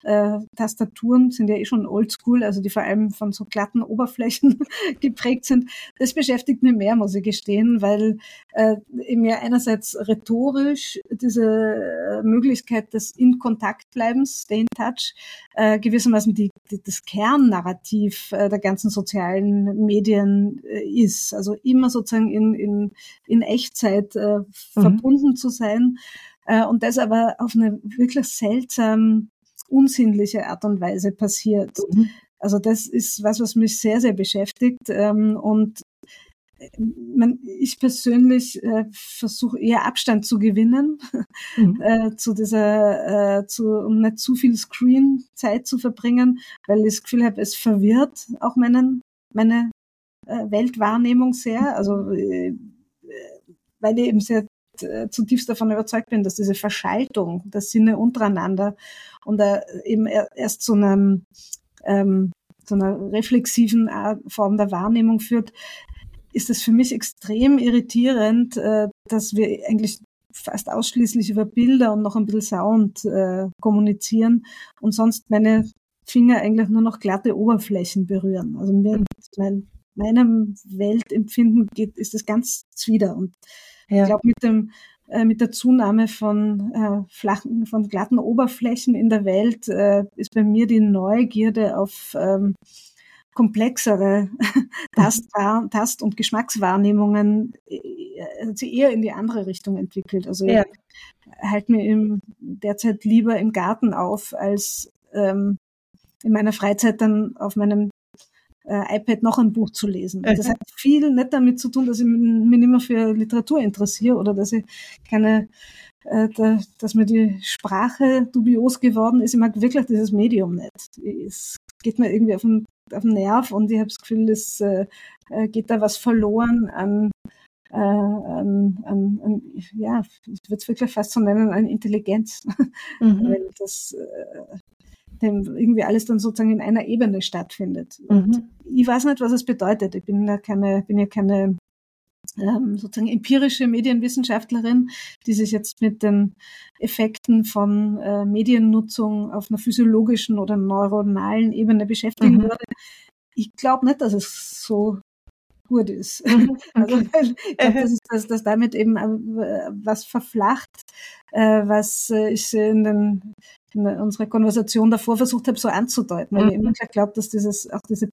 Speaker 3: äh, Tastaturen sind ja eh schon oldschool, also die vor allem von so glatten Oberflächen geprägt sind. Das beschäftigt mich mehr, muss ich gestehen, weil äh, eben ja einerseits rhetorisch diese äh, Möglichkeit des In-Kontakt-Bleibens, Stay in Touch, äh, gewissermaßen die, die, das Kernnarrativ äh, der ganzen sozialen Medien äh, ist. Also immer sozusagen in, in, in Echtzeit äh, mhm. verbunden zu sein. Äh, und das aber auf eine wirklich seltsam unsinnliche Art und Weise passiert. Mhm. Also das ist was, was mich sehr, sehr beschäftigt. Ähm, und man, ich persönlich äh, versuche eher Abstand zu gewinnen mhm. äh, zu dieser, äh, zu, um nicht zu viel Screen-Zeit zu verbringen, weil ich das Gefühl habe, es verwirrt auch meinen, meine äh, Weltwahrnehmung sehr. Also äh, weil ich eben sehr äh, zutiefst davon überzeugt bin, dass diese Verschaltung der Sinne untereinander und äh, eben erst zu einem ähm, zu einer reflexiven Form der Wahrnehmung führt, ist es für mich extrem irritierend, äh, dass wir eigentlich fast ausschließlich über Bilder und noch ein bisschen Sound äh, kommunizieren und sonst meine Finger eigentlich nur noch glatte Oberflächen berühren. Also mir, mein, meinem Weltempfinden geht, ist das ganz zwider. Und ja. ich glaube, mit dem äh, mit der Zunahme von äh, flachen, von glatten Oberflächen in der Welt äh, ist bei mir die Neugierde auf ähm, komplexere Tast-, Tast- und Geschmackswahrnehmungen hat sich eher in die andere Richtung entwickelt. Also ja. ich halte mir im, derzeit lieber im Garten auf, als ähm, in meiner Freizeit dann auf meinem äh, iPad noch ein Buch zu lesen. Das hat viel nicht damit zu tun, dass ich mich nicht mehr für Literatur interessiere oder dass ich keine, äh, da, dass mir die Sprache dubios geworden ist. Ich mag wirklich dieses Medium nicht. Es geht mir irgendwie auf den auf den Nerv und ich habe das Gefühl, es äh, geht da was verloren an, äh, an, an, an ja, ich würde es wirklich fast so nennen, an Intelligenz, mhm. weil das äh, dem irgendwie alles dann sozusagen in einer Ebene stattfindet. Mhm. Und ich weiß nicht, was es bedeutet. Ich bin ja keine, bin ja keine ähm, sozusagen empirische Medienwissenschaftlerin, die sich jetzt mit den Effekten von äh, Mediennutzung auf einer physiologischen oder neuronalen Ebene beschäftigen mhm. würde. Ich glaube nicht, dass es so gut ist. Mhm. Also ich glaube, dass, dass, dass damit eben äh, was verflacht, äh, was äh, ich in, den, in unserer Konversation davor versucht habe, so anzudeuten. Weil mhm. ich immer glaube, dass dieses auch diese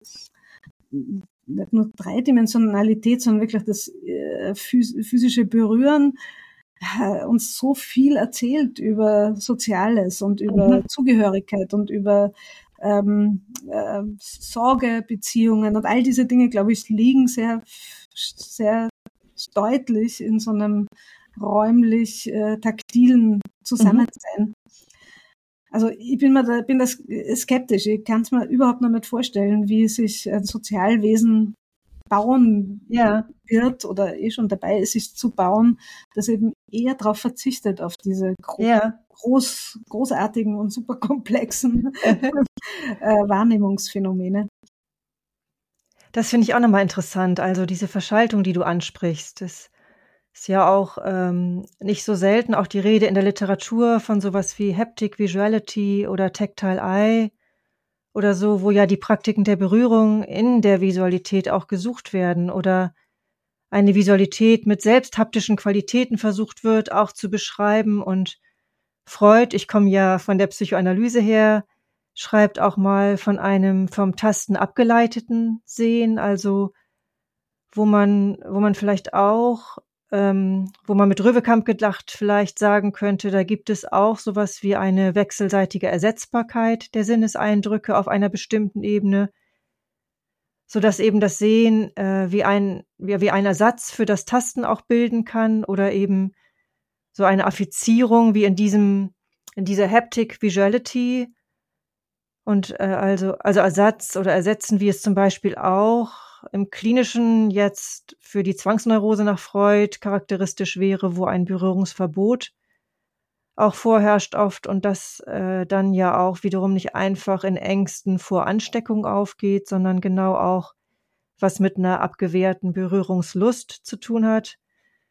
Speaker 3: nicht nur Dreidimensionalität, sondern wirklich das äh, physische Berühren äh, uns so viel erzählt über Soziales und über mhm. Zugehörigkeit und über ähm, äh, Sorgebeziehungen und all diese Dinge, glaube ich, liegen sehr, sehr deutlich in so einem räumlich äh, taktilen Zusammensein. Mhm. Also ich bin mir da, bin da skeptisch. Ich kann es mir überhaupt noch nicht vorstellen, wie sich ein Sozialwesen bauen ja. wird oder eh schon dabei ist, sich zu bauen, das eben eher darauf verzichtet, auf diese gro- ja. groß, großartigen und super komplexen äh, Wahrnehmungsphänomene.
Speaker 2: Das finde ich auch nochmal interessant. Also diese Verschaltung, die du ansprichst, das ist ja auch ähm, nicht so selten auch die Rede in der Literatur von sowas wie Haptic Visuality oder Tactile Eye oder so, wo ja die Praktiken der Berührung in der Visualität auch gesucht werden oder eine Visualität mit selbst haptischen Qualitäten versucht wird, auch zu beschreiben. Und Freud, ich komme ja von der Psychoanalyse her, schreibt auch mal von einem vom Tasten abgeleiteten Sehen, also wo man, wo man vielleicht auch Ähm, wo man mit Röwekamp gedacht vielleicht sagen könnte, da gibt es auch sowas wie eine wechselseitige Ersetzbarkeit der Sinneseindrücke auf einer bestimmten Ebene, sodass eben das Sehen äh, wie ein wie, wie ein Ersatz für das Tasten auch bilden kann oder eben so eine Affizierung wie in diesem in dieser Haptic Visuality und äh, also also Ersatz oder ersetzen, wie es zum Beispiel auch im Klinischen jetzt für die Zwangsneurose nach Freud charakteristisch wäre, wo ein Berührungsverbot auch vorherrscht oft und das äh, dann ja auch wiederum nicht einfach in Ängsten vor Ansteckung aufgeht, sondern genau auch was mit einer abgewehrten Berührungslust zu tun hat.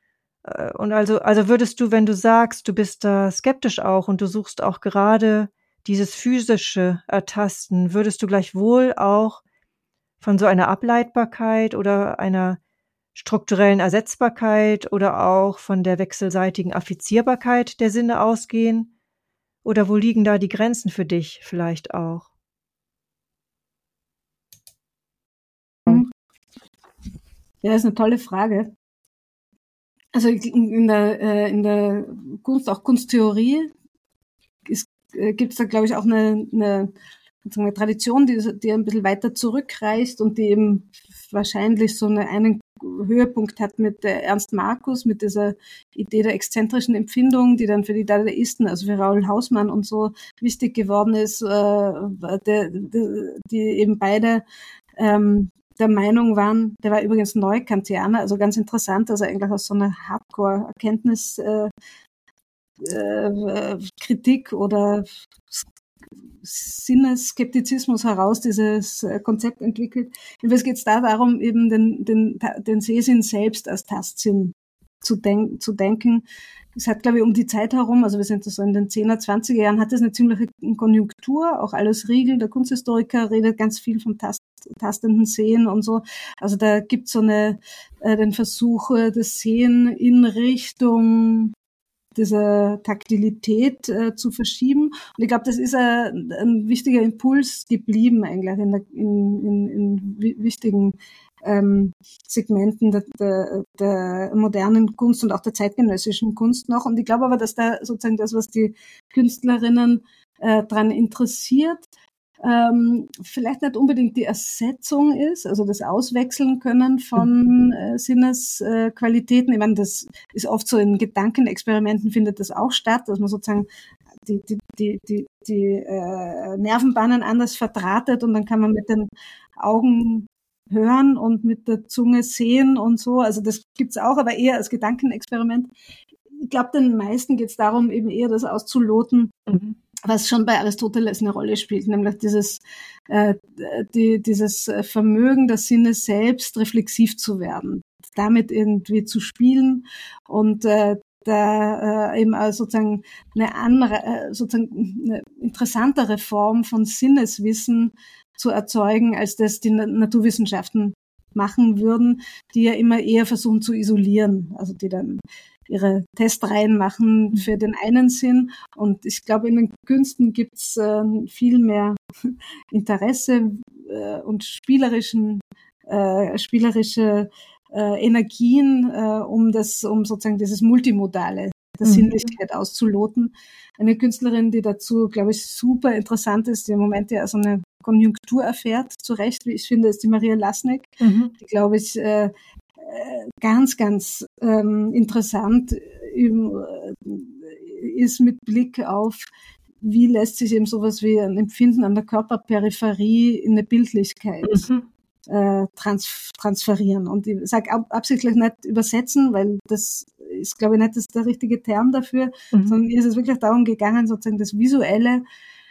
Speaker 2: Äh, und also, also würdest du, wenn du sagst, du bist da skeptisch auch und du suchst auch gerade dieses physische Ertasten, würdest du gleichwohl auch von so einer Ableitbarkeit oder einer strukturellen Ersetzbarkeit oder auch von der wechselseitigen Affizierbarkeit der Sinne ausgehen? Oder wo liegen da die Grenzen für dich vielleicht auch?
Speaker 3: Ja, ist eine tolle Frage. Also in der, äh, in der Kunst, auch Kunsttheorie, äh, gibt es da, glaube ich, auch eine, eine, eine Tradition, die, die ein bisschen weiter zurückreicht und die eben wahrscheinlich so eine, einen Höhepunkt hat mit der Ernst Marcus, mit dieser Idee der exzentrischen Empfindung, die dann für die Dadaisten, also für Raoul Hausmann und so wichtig geworden ist, äh, der, der, die eben beide ähm, der Meinung waren, der war übrigens Neukantianer, also ganz interessant, dass er eigentlich aus so einer Hardcore-Erkenntnis äh, äh, Kritik oder Sinnesskeptizismus heraus dieses Konzept entwickelt. Jedenfalls geht es da darum, eben den, den, den Sehsinn selbst als Tastsinn zu, denk, zu denken. Es hat, glaube ich, um die Zeit herum, also wir sind so in den zehner, zwanziger Jahren, hat das eine ziemliche Konjunktur. Auch Alois Riegel, der Kunsthistoriker, redet ganz viel vom Tast, tastenden Sehen und so. Also da gibt es so eine, äh, den Versuch, das Sehen in Richtung dieser Taktilität äh, zu verschieben. Und ich glaube, das ist ein, ein wichtiger Impuls geblieben eigentlich in, der, in, in, in wichtigen ähm, Segmenten der, der, der modernen Kunst und auch der zeitgenössischen Kunst noch. Und ich glaube aber, dass da sozusagen das, was die Künstlerinnen äh, dran interessiert, ähm, vielleicht nicht unbedingt die Ersetzung ist, also das Auswechseln können von äh, Sinnesqualitäten. Äh, ich meine, das ist oft so in Gedankenexperimenten findet das auch statt, dass man sozusagen die, die, die, die, die äh, Nervenbahnen anders verdrahtet und dann kann man mit den Augen hören und mit der Zunge sehen und so. Also das gibt's auch, aber eher als Gedankenexperiment. Ich glaube, den meisten geht's darum, eben eher das auszuloten, mhm. was schon bei Aristoteles eine Rolle spielt, nämlich dieses, äh, die, dieses Vermögen der Sinne selbst reflexiv zu werden, damit irgendwie zu spielen und äh, da äh, eben auch sozusagen eine andere, äh, sozusagen eine interessantere Form von Sinneswissen zu erzeugen, als das die Naturwissenschaften machen würden, die ja immer eher versuchen zu isolieren, also die dann ihre Testreihen machen für den einen Sinn. Und ich glaube, in den Künsten gibt's äh, viel mehr Interesse äh, und spielerischen, äh, spielerische äh, Energien, äh, um das, um sozusagen dieses Multimodale der mhm. Sinnlichkeit auszuloten. Eine Künstlerin, die dazu, glaube ich, super interessant ist, die im Moment ja so eine Konjunktur erfährt, zu Recht, wie ich finde, ist die Maria Lasnik, mhm. die, glaube ich, äh, ganz, ganz ähm, interessant äh, ist mit Blick auf, wie lässt sich eben sowas wie ein Empfinden an der Körperperipherie in eine Bildlichkeit mhm. äh, trans- transferieren. Und ich sage ab- absichtlich nicht übersetzen, weil das ist, glaube ich, nicht das der richtige Term dafür, mhm. sondern mir ist es wirklich darum gegangen, sozusagen das Visuelle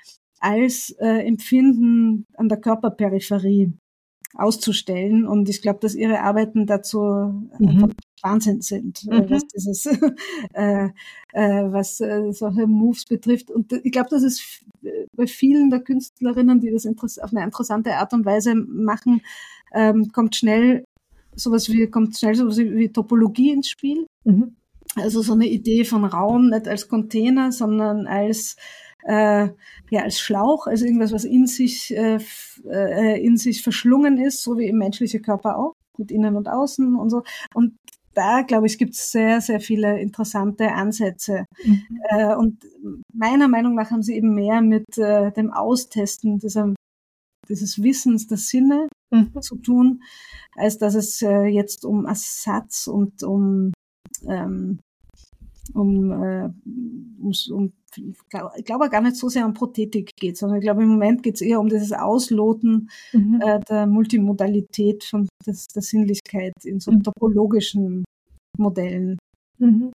Speaker 3: als äh, Empfinden an der Körperperipherie auszustellen. Und ich glaube, dass ihre Arbeiten dazu mhm. Wahnsinn sind, mhm. was dieses, äh, äh, was äh, solche Moves betrifft. Und ich glaube, dass es bei vielen der Künstlerinnen, die das interess- auf eine interessante Art und Weise machen, ähm, kommt schnell sowas wie, kommt schnell sowas wie Topologie ins Spiel. Mhm. Also so eine Idee von Raum, nicht als Container, sondern als äh, ja, als Schlauch, also irgendwas, was in sich, äh, f- äh, in sich verschlungen ist, so wie im menschlichen Körper auch, mit innen und außen und so. Und da, glaube ich, gibt es sehr, sehr viele interessante Ansätze. Mhm. Äh, und meiner Meinung nach haben sie eben mehr mit äh, dem Austesten dieser, dieses Wissens der Sinne mhm. zu tun, als dass es äh, jetzt um Ersatz und um ähm, um, äh, um, um ich glaube gar nicht so sehr um Prothetik geht, sondern ich glaube im Moment geht es eher um dieses Ausloten mhm. äh, der Multimodalität von des, der Sinnlichkeit in so mhm. topologischen Modellen. Mhm.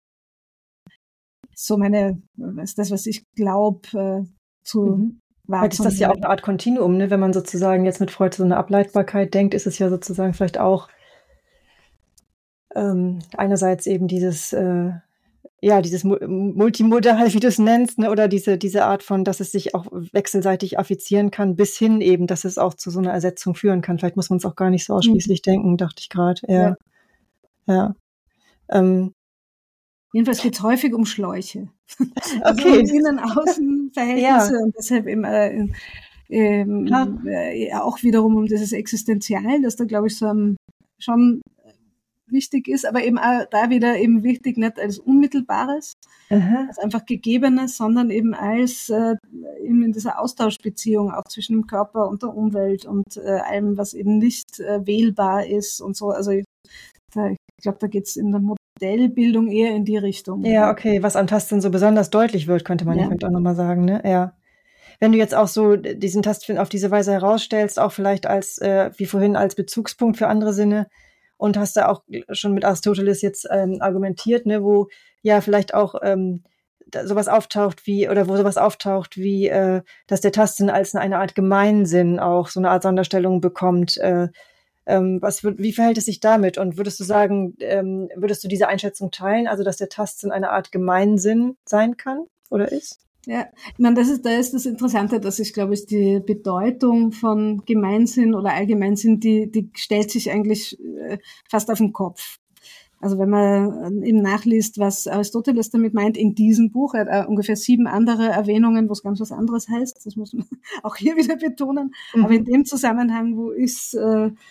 Speaker 3: So meine, ist das, was ich glaube, äh, zu
Speaker 2: mhm. Vielleicht ist das ja auch eine Art Kontinuum, ne? Wenn man sozusagen jetzt mit Freud so eine Ableitbarkeit denkt, ist es ja sozusagen vielleicht auch ähm, einerseits eben dieses äh, ja, dieses Mu- Multimodal, wie du es nennst, ne, oder diese, diese Art von, dass es sich auch wechselseitig affizieren kann, bis hin eben, dass es auch zu so einer Ersetzung führen kann. Vielleicht muss man es auch gar nicht so ausschließlich
Speaker 3: Mhm.
Speaker 2: denken, dachte ich gerade. Ja,
Speaker 3: Ja.
Speaker 2: ja. Ähm,
Speaker 3: Jedenfalls geht es häufig um Schläuche. Also
Speaker 2: okay,
Speaker 3: um Innen-Außen-Verhältnisse
Speaker 2: ja.
Speaker 3: und deshalb eben äh,
Speaker 2: Ha.
Speaker 3: ähm, äh, auch wiederum um dieses Existenzial, das da, glaube ich, so ähm, schon wichtig ist, aber eben auch da wieder eben wichtig, nicht als Unmittelbares,
Speaker 2: Aha.
Speaker 3: als einfach Gegebenes, sondern eben als äh, eben in dieser Austauschbeziehung auch zwischen dem Körper und der Umwelt und äh, allem, was eben nicht äh, wählbar ist und so. Also ich, da, ich glaube, da geht es in der Modellbildung eher in die Richtung.
Speaker 2: Ja, okay, was an Tasten so besonders deutlich wird, könnte man ja
Speaker 3: Ja.
Speaker 2: vielleicht auch nochmal sagen, ne? Ja. Wenn du jetzt auch so diesen Tastfilm auf diese Weise herausstellst, auch vielleicht als, äh, wie vorhin, als Bezugspunkt für andere Sinne und hast da auch schon mit Aristoteles jetzt ähm, argumentiert, ne, wo ja vielleicht auch ähm, da sowas auftaucht wie, oder wo sowas auftaucht wie, äh, dass der Tastsinn als eine Art Gemeinsinn auch so eine Art Sonderstellung bekommt. Äh, ähm, was, wird- wie verhält es sich damit? Und würdest du sagen, ähm, würdest du diese Einschätzung teilen, also dass der Tastsinn eine Art Gemeinsinn sein kann oder ist?
Speaker 3: Ja, ich meine, das ist, da ist das Interessante, dass ich glaube, ich die Bedeutung von Gemeinsinn oder Allgemeinsinn, die, die stellt sich eigentlich äh, fast auf den Kopf. Also wenn man eben nachliest, was Aristoteles damit meint in diesem Buch, er hat äh, ungefähr sieben andere Erwähnungen, wo es ganz was anderes heißt, das muss man auch hier wieder betonen.
Speaker 2: Mhm.
Speaker 3: Aber in dem Zusammenhang, wo ich äh, äh,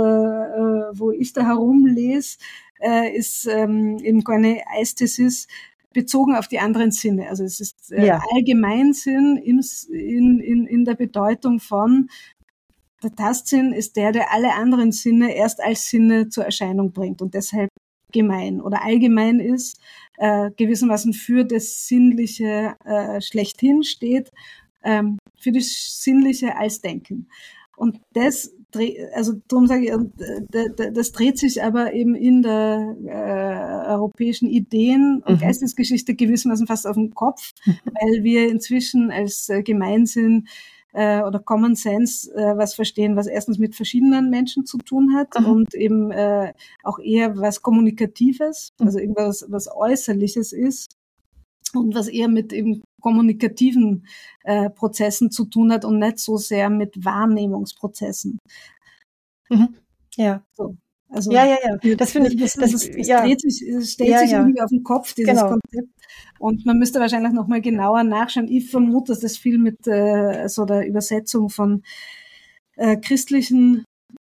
Speaker 3: wo ich da herumlese, äh, ist ähm, eben keine Eistesis bezogen auf die anderen Sinne. Also es ist äh,
Speaker 2: Ja.
Speaker 3: Allgemeinsinn im, in, in, in der Bedeutung von, der Tastsinn ist der, der alle anderen Sinne erst als Sinne zur Erscheinung bringt und deshalb gemein oder allgemein ist, äh, gewissermaßen für das Sinnliche äh, schlechthin steht, ähm, für das Sinnliche als Denken. Und das also darum sage ich, das dreht sich aber eben in der äh, europäischen Ideen- und mhm. Geistesgeschichte gewissermaßen fast auf den Kopf, weil wir inzwischen als äh, Gemeinsinn äh, oder Common Sense äh, was verstehen, was erstens mit verschiedenen Menschen zu tun hat mhm. und eben äh, auch eher was Kommunikatives, also irgendwas was Äußerliches ist und was eher mit eben kommunikativen äh, Prozessen zu tun hat und nicht so sehr mit Wahrnehmungsprozessen.
Speaker 2: Mhm. Ja.
Speaker 3: So. Also,
Speaker 2: ja, ja, ja. Das finde ich,
Speaker 3: das,
Speaker 2: das,
Speaker 3: das, das
Speaker 2: ja.
Speaker 3: dreht sich, das stellt
Speaker 2: ja,
Speaker 3: sich
Speaker 2: ja.
Speaker 3: irgendwie auf den Kopf, dieses
Speaker 2: genau.
Speaker 3: Konzept. Und man müsste wahrscheinlich nochmal genauer nachschauen. Ich vermute, dass das viel mit äh, so der Übersetzung von äh, christlichen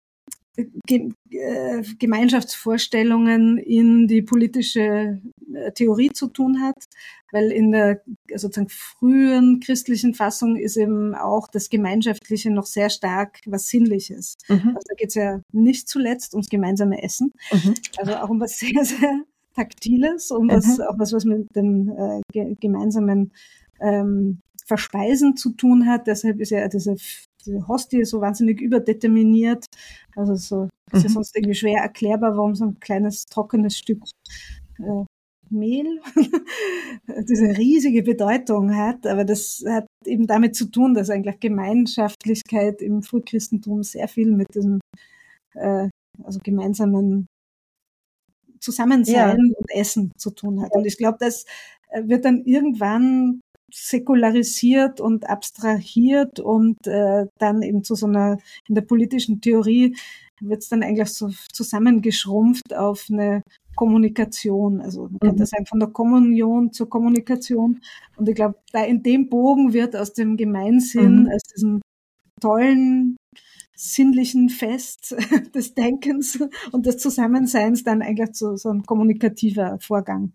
Speaker 3: Ge- äh, Gemeinschaftsvorstellungen in die politische äh, Theorie zu tun hat, weil in der sozusagen frühen christlichen Fassung ist eben auch das Gemeinschaftliche noch sehr stark was Sinnliches. Mhm. Also da geht es ja nicht zuletzt ums gemeinsame Essen, mhm. also auch um was sehr, sehr Taktiles, um mhm. was, auch was, was mit dem äh, ge- gemeinsamen ähm, Verspeisen zu tun hat. Deshalb ist ja diese diese Hostie so wahnsinnig überdeterminiert. Also so ist mhm. ja sonst irgendwie schwer erklärbar, warum so ein kleines trockenes Stück äh, Mehl diese riesige Bedeutung hat. Aber das hat eben damit zu tun, dass eigentlich Gemeinschaftlichkeit im Frühchristentum sehr viel mit diesem äh, also gemeinsamen Zusammensein ja. und Essen zu tun hat. Und ich glaube, das wird dann irgendwann säkularisiert und abstrahiert und äh, dann eben zu so einer, in der politischen Theorie wird es dann eigentlich so zusammengeschrumpft auf eine Kommunikation. Also man könnte mhm. sagen, von der Kommunion zur Kommunikation. Und ich glaube, da in dem Bogen wird aus dem Gemeinsinn, mhm. aus diesem tollen sinnlichen Fest des Denkens und des Zusammenseins dann eigentlich so, so ein kommunikativer Vorgang.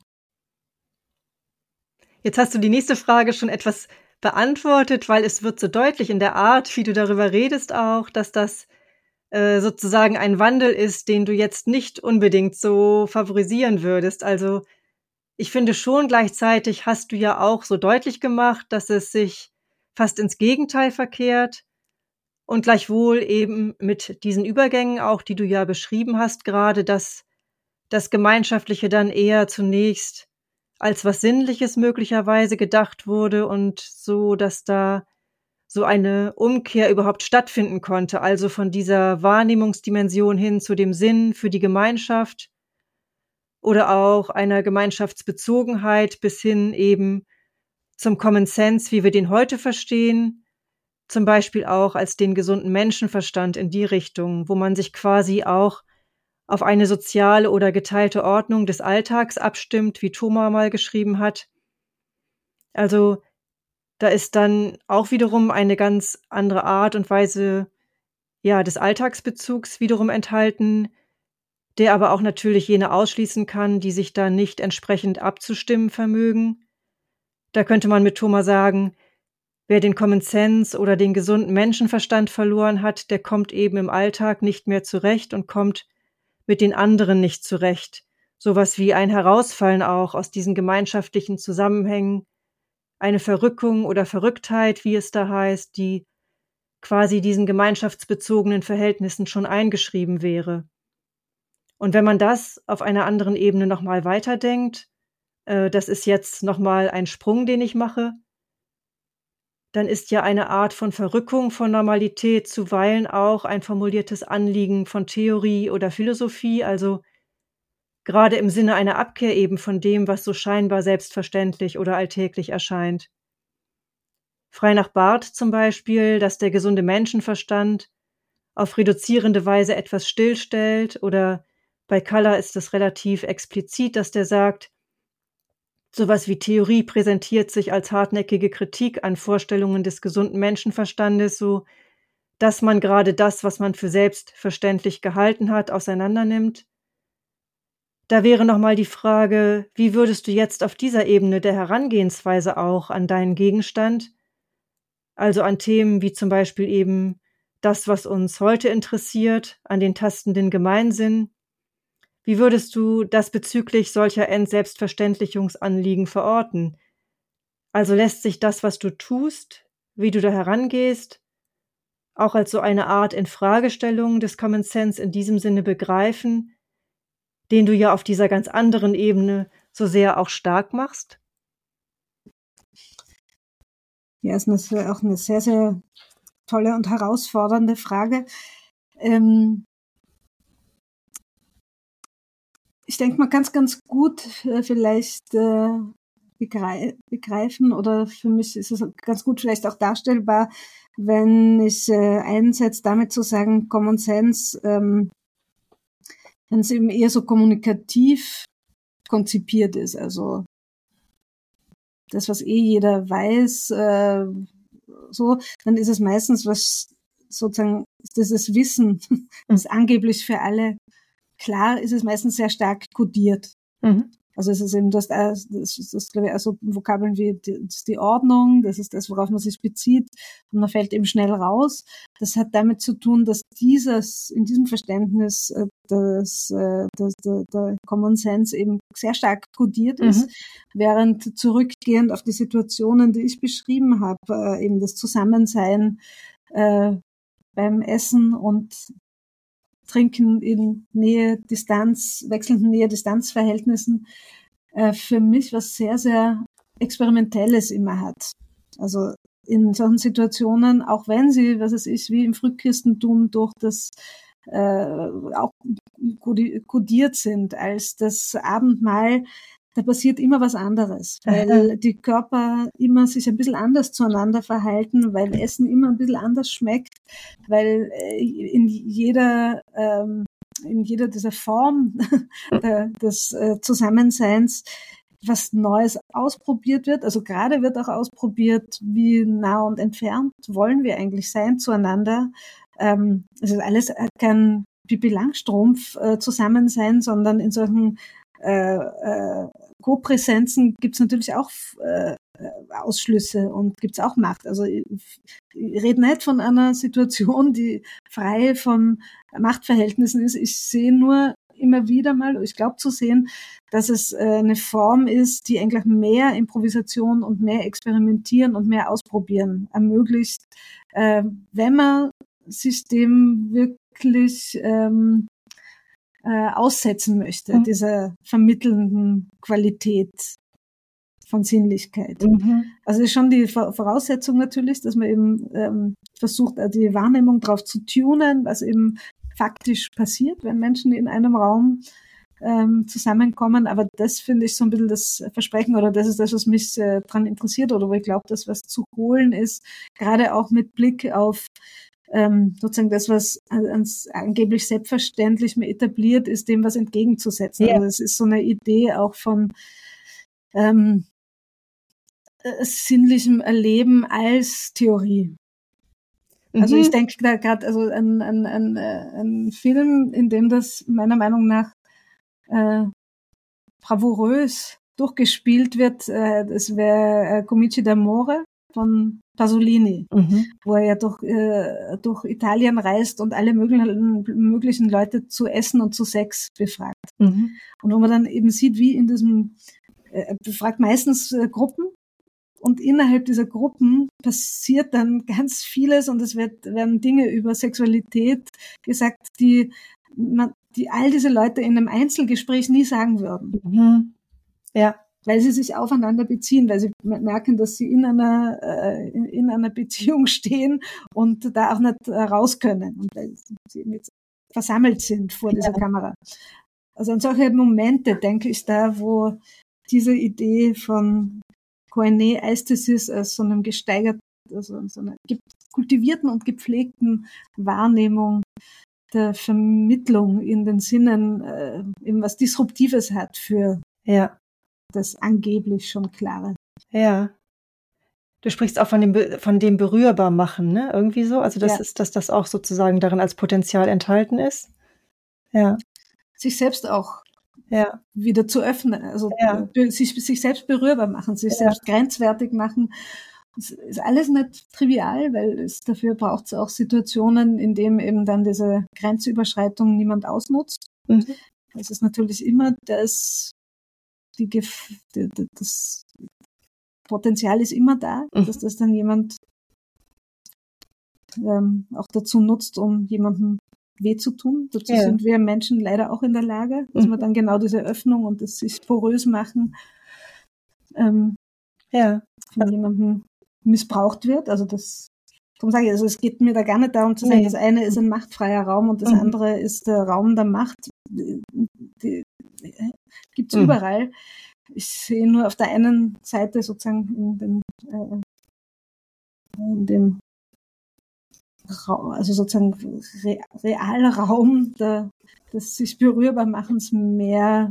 Speaker 2: Jetzt hast du die nächste Frage schon etwas beantwortet, weil es wird so deutlich in der Art, wie du darüber redest auch, dass das äh, sozusagen ein Wandel ist, den du jetzt nicht unbedingt so favorisieren würdest. Also ich finde schon, gleichzeitig hast du ja auch so deutlich gemacht, dass es sich fast ins Gegenteil verkehrt und gleichwohl eben mit diesen Übergängen auch, die du ja beschrieben hast, gerade, dass das Gemeinschaftliche dann eher zunächst als was Sinnliches möglicherweise gedacht wurde und so, dass da so eine Umkehr überhaupt stattfinden konnte, also von dieser Wahrnehmungsdimension hin zu dem Sinn für die Gemeinschaft oder auch einer Gemeinschaftsbezogenheit bis hin eben zum Common Sense, wie wir den heute verstehen, zum Beispiel auch als den gesunden Menschenverstand in die Richtung, wo man sich quasi auch auf eine soziale oder geteilte Ordnung des Alltags abstimmt, wie Thoma mal geschrieben hat. Also da ist dann auch wiederum eine ganz andere Art und Weise, ja, des Alltagsbezugs wiederum enthalten, der aber auch natürlich jene ausschließen kann, die sich da nicht entsprechend abzustimmen vermögen. Da könnte man mit Thoma sagen, wer den Common Sense oder den gesunden Menschenverstand verloren hat, der kommt eben im Alltag nicht mehr zurecht und kommt mit den anderen nicht zurecht. Sowas wie ein Herausfallen auch aus diesen gemeinschaftlichen Zusammenhängen, eine Verrückung oder Verrücktheit, wie es da heißt, die quasi diesen gemeinschaftsbezogenen Verhältnissen schon eingeschrieben wäre. Und wenn man das auf einer anderen Ebene nochmal weiterdenkt, äh, das ist jetzt nochmal ein Sprung, den ich mache, dann ist ja eine Art von Verrückung von Normalität zuweilen auch ein formuliertes Anliegen von Theorie oder Philosophie, also gerade im Sinne einer Abkehr eben von dem, was so scheinbar selbstverständlich oder alltäglich erscheint. Frei nach Barth zum Beispiel, dass der gesunde Menschenverstand auf reduzierende Weise etwas stillstellt, oder bei Kaller ist es relativ explizit, dass der sagt, sowas wie Theorie präsentiert sich als hartnäckige Kritik an Vorstellungen des gesunden Menschenverstandes, so dass man gerade das, was man für selbstverständlich gehalten hat, auseinandernimmt. Da wäre nochmal die Frage, wie würdest du jetzt auf dieser Ebene der Herangehensweise auch an deinen Gegenstand, also an Themen wie zum Beispiel eben das, was uns heute interessiert, an den tastenden Gemeinsinn, wie würdest du das bezüglich solcher Entselbstverständlichungsanliegen verorten? Also lässt sich das, was du tust, wie du da herangehst, auch als so eine Art Infragestellung des Common Sense in diesem Sinne begreifen, den du ja auf dieser ganz anderen Ebene so sehr auch stark machst?
Speaker 3: Ja, ist eine, auch eine sehr, sehr tolle und herausfordernde Frage. Ähm, ich denke mal ganz, ganz gut äh, vielleicht äh, begreif, begreifen, oder für mich ist es ganz gut vielleicht auch darstellbar, wenn ich äh, einsetze, damit zu sagen, Common Sense, ähm, wenn es eben eher so kommunikativ konzipiert ist, also das, was eh jeder weiß, äh, so, dann ist es meistens was sozusagen, dieses Wissen, das angeblich für alle klar ist, es meistens sehr stark kodiert. Mhm. Also es ist eben das, das, das, das glaube ich, also Vokabeln wie die, das ist die Ordnung, das ist das, worauf man sich bezieht, und man fällt eben schnell raus. Das hat damit zu tun, dass dieses, in diesem Verständnis, das, das, der, der Common Sense eben sehr stark kodiert ist, mhm. während zurückgehend auf die Situationen, die ich beschrieben habe, eben das Zusammensein äh, beim Essen und Trinken in Nähe, Distanz, wechselnden Nähe-Distanz-Verhältnissen, äh, für mich was sehr, sehr Experimentelles immer hat. Also in solchen Situationen, auch wenn sie, was es ist, wie im Frühchristentum durch das äh, auch kodiert sind als das Abendmahl, da passiert immer was anderes, weil Aha. die Körper immer sich ein bisschen anders zueinander verhalten, weil Essen immer ein bisschen anders schmeckt, weil in jeder, ähm, in jeder dieser Form des äh, Zusammenseins was Neues ausprobiert wird. Also gerade wird auch ausprobiert, wie nah und entfernt wollen wir eigentlich sein zueinander. Ähm, es ist alles kein Pippi Langstrumpf äh, Zusammensein, sondern in solchen äh, äh, Kopräsenzen gibt es natürlich auch äh, Ausschlüsse und gibt es auch Macht. Also ich, ich rede nicht von einer Situation, die frei von Machtverhältnissen ist. Ich sehe nur immer wieder mal, ich glaube zu sehen, dass es äh, eine Form ist, die eigentlich mehr Improvisation und mehr Experimentieren und mehr Ausprobieren ermöglicht, äh, wenn man sich dem wirklich ähm, äh, aussetzen möchte, mhm. dieser vermittelnden Qualität von Sinnlichkeit. Mhm. Also ist schon die Voraussetzung natürlich, dass man eben ähm, versucht, die Wahrnehmung darauf zu tunen, was eben faktisch passiert, wenn Menschen in einem Raum ähm, zusammenkommen. Aber das finde ich so ein bisschen das Versprechen, oder das ist das, was mich äh, dran interessiert, oder wo ich glaube, dass was zu holen ist, gerade auch mit Blick auf ähm, sozusagen das, was ans angeblich selbstverständlich mehr etabliert ist, dem was entgegenzusetzen.
Speaker 2: Ja.
Speaker 3: Also es ist so eine Idee auch von ähm, äh, sinnlichem Erleben als Theorie. Also
Speaker 2: Mhm.
Speaker 3: ich denke da gerade also an, an, an äh, einen Film, in dem das meiner Meinung nach äh, bravourös durchgespielt wird. Äh, das wäre äh, Comici d'amore von Pasolini,
Speaker 2: Mhm.
Speaker 3: wo er ja durch, äh, durch Italien reist und alle möglichen, möglichen Leute zu Essen und zu Sex befragt.
Speaker 2: Mhm.
Speaker 3: Und wo man dann eben sieht, wie in diesem, äh, befragt meistens äh, Gruppen, und innerhalb dieser Gruppen passiert dann ganz vieles, und es wird, werden Dinge über Sexualität gesagt, die, man, die all diese Leute in einem Einzelgespräch nie sagen würden.
Speaker 2: Mhm. Ja.
Speaker 3: Weil sie sich aufeinander beziehen, weil sie merken, dass sie in einer, äh, in einer Beziehung stehen und da auch nicht raus können und weil sie jetzt versammelt sind vor dieser
Speaker 2: Ja.
Speaker 3: Kamera. Also an solche Momente denke ich da, wo diese Idee von Koine Aesthesis als so einem gesteigerten, also so einer kultivierten und gepflegten Wahrnehmung der Vermittlung in den Sinnen äh, eben was Disruptives hat für
Speaker 2: Ja.
Speaker 3: das angeblich schon Klare.
Speaker 2: Ja. Du sprichst auch von dem, Be- von dem berührbar machen, ne? Irgendwie so. Also das
Speaker 3: Ja.
Speaker 2: ist, dass das auch sozusagen darin als Potenzial enthalten ist. Ja.
Speaker 3: Sich selbst auch
Speaker 2: Ja.
Speaker 3: wieder zu öffnen, also
Speaker 2: Ja.
Speaker 3: be- sich, sich selbst berührbar machen, sich
Speaker 2: Ja.
Speaker 3: selbst grenzwertig machen. Das ist alles nicht trivial, weil es dafür braucht es auch Situationen, in denen eben dann diese Grenzüberschreitung niemand ausnutzt.
Speaker 2: Mhm.
Speaker 3: Es ist natürlich immer das, die, Gef- die, die, das Potenzial ist immer da,
Speaker 2: Mhm.
Speaker 3: dass das dann jemand ähm, auch dazu nutzt, um jemandem weh zu tun. Dazu
Speaker 2: Ja.
Speaker 3: sind wir Menschen leider auch in der Lage, dass
Speaker 2: Mhm.
Speaker 3: wir dann genau diese Öffnung und das sich porös machen ähm,
Speaker 2: Ja.
Speaker 3: von jemandem missbraucht wird. Also das, darum sage ich, also es geht mir da gar nicht darum zu sagen,
Speaker 2: Nee.
Speaker 3: das eine ist ein machtfreier Raum und das
Speaker 2: Mhm.
Speaker 3: andere ist der Raum der Macht. Die, die, die gibt's
Speaker 2: Mhm.
Speaker 3: überall. Ich sehe nur auf der einen Seite sozusagen in dem, äh, in dem Raum, also sozusagen Re Realraum der, des sich berührbar machens mehr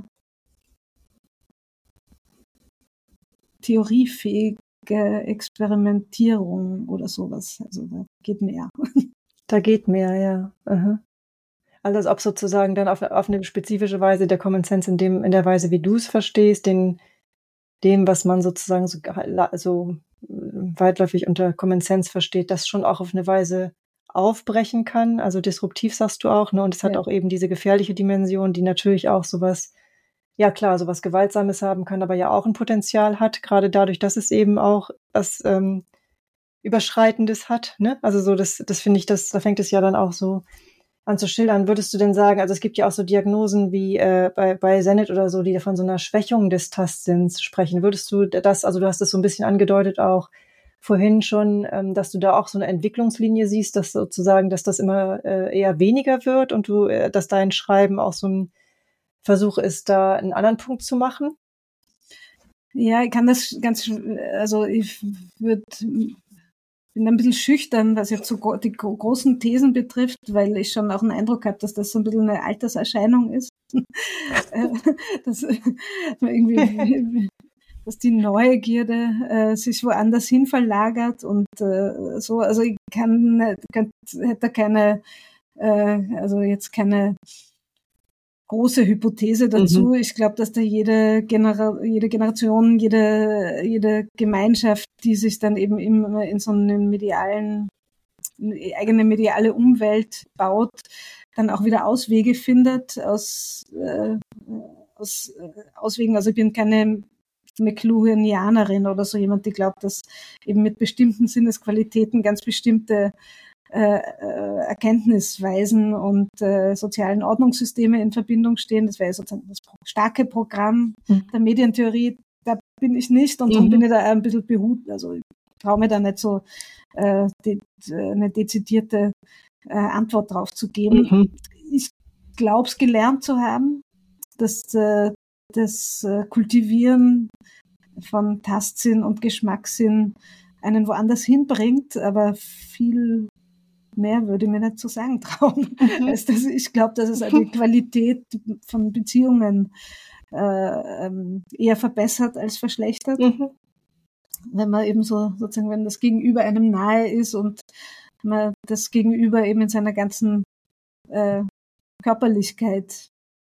Speaker 3: theoriefähige Experimentierung oder sowas. Also da geht mehr.
Speaker 2: Da geht mehr, ja. Aha. Also als ob sozusagen dann auf, auf eine spezifische Weise der Common Sense in dem, in der Weise, wie du es verstehst, den, dem, was man sozusagen so, so weitläufig unter Common Sense versteht, das schon auch auf eine Weise aufbrechen kann. Also disruptiv sagst du auch, ne? Und es hat
Speaker 3: Ja.
Speaker 2: auch eben diese gefährliche Dimension, die natürlich auch sowas, ja klar, sowas Gewaltsames haben kann, aber ja auch ein Potenzial hat, gerade dadurch, dass es eben auch was ähm, Überschreitendes hat, ne? Also so, das, das finde ich, das, da fängt es ja dann auch so an zu schildern. Würdest du denn sagen, also es gibt ja auch so Diagnosen wie äh, bei, bei Sennett oder so, die von so einer Schwächung des Tastsinns sprechen. Würdest du das, also du hast es so ein bisschen angedeutet auch vorhin schon, ähm, dass du da auch so eine Entwicklungslinie siehst, dass sozusagen, dass das immer äh, eher weniger wird und du, äh, dass dein Schreiben auch so ein Versuch ist, da einen anderen Punkt zu machen?
Speaker 3: Ja, ich kann das ganz, also ich würde, bin ein bisschen schüchtern, was jetzt so gro die gro großen Thesen betrifft, weil ich schon auch einen Eindruck habe, dass das so ein bisschen eine Alterserscheinung ist. dass, irgendwie, dass die Neugierde äh, sich woanders hin verlagert und äh, so. Also ich kann, kann hätte keine, äh, also jetzt keine große Hypothese dazu. Mhm. Ich glaube, dass da jede, Genera jede Generation, jede, jede Gemeinschaft, die sich dann eben immer in so einen medialen, eine eigene mediale Umwelt baut, dann auch wieder Auswege findet aus, äh, aus äh, Auswegen. Also ich bin keine McLuhanianerin oder so jemand, die glaubt, dass eben mit bestimmten Sinnesqualitäten ganz bestimmte Äh, äh, Erkenntnisweisen und äh, sozialen Ordnungssysteme in Verbindung stehen. Das wäre sozusagen das starke Programm mhm. der Medientheorie. Da bin ich nicht und mhm. darum bin ich da ein bisschen behutet. Also ich traue mir da nicht so äh, de eine dezidierte äh, Antwort drauf zu geben. Mhm. Ich glaube es gelernt zu haben, dass äh, das äh, Kultivieren von Tastsinn und Geschmackssinn einen woanders hinbringt, aber viel mehr würde ich mir nicht zu sagen trauen. Mhm. Also das, ich glaube, dass es die Qualität von Beziehungen äh, ähm, eher verbessert als verschlechtert. Mhm. Wenn man eben so sozusagen, wenn das Gegenüber einem nahe ist und man das Gegenüber eben in seiner ganzen äh, Körperlichkeit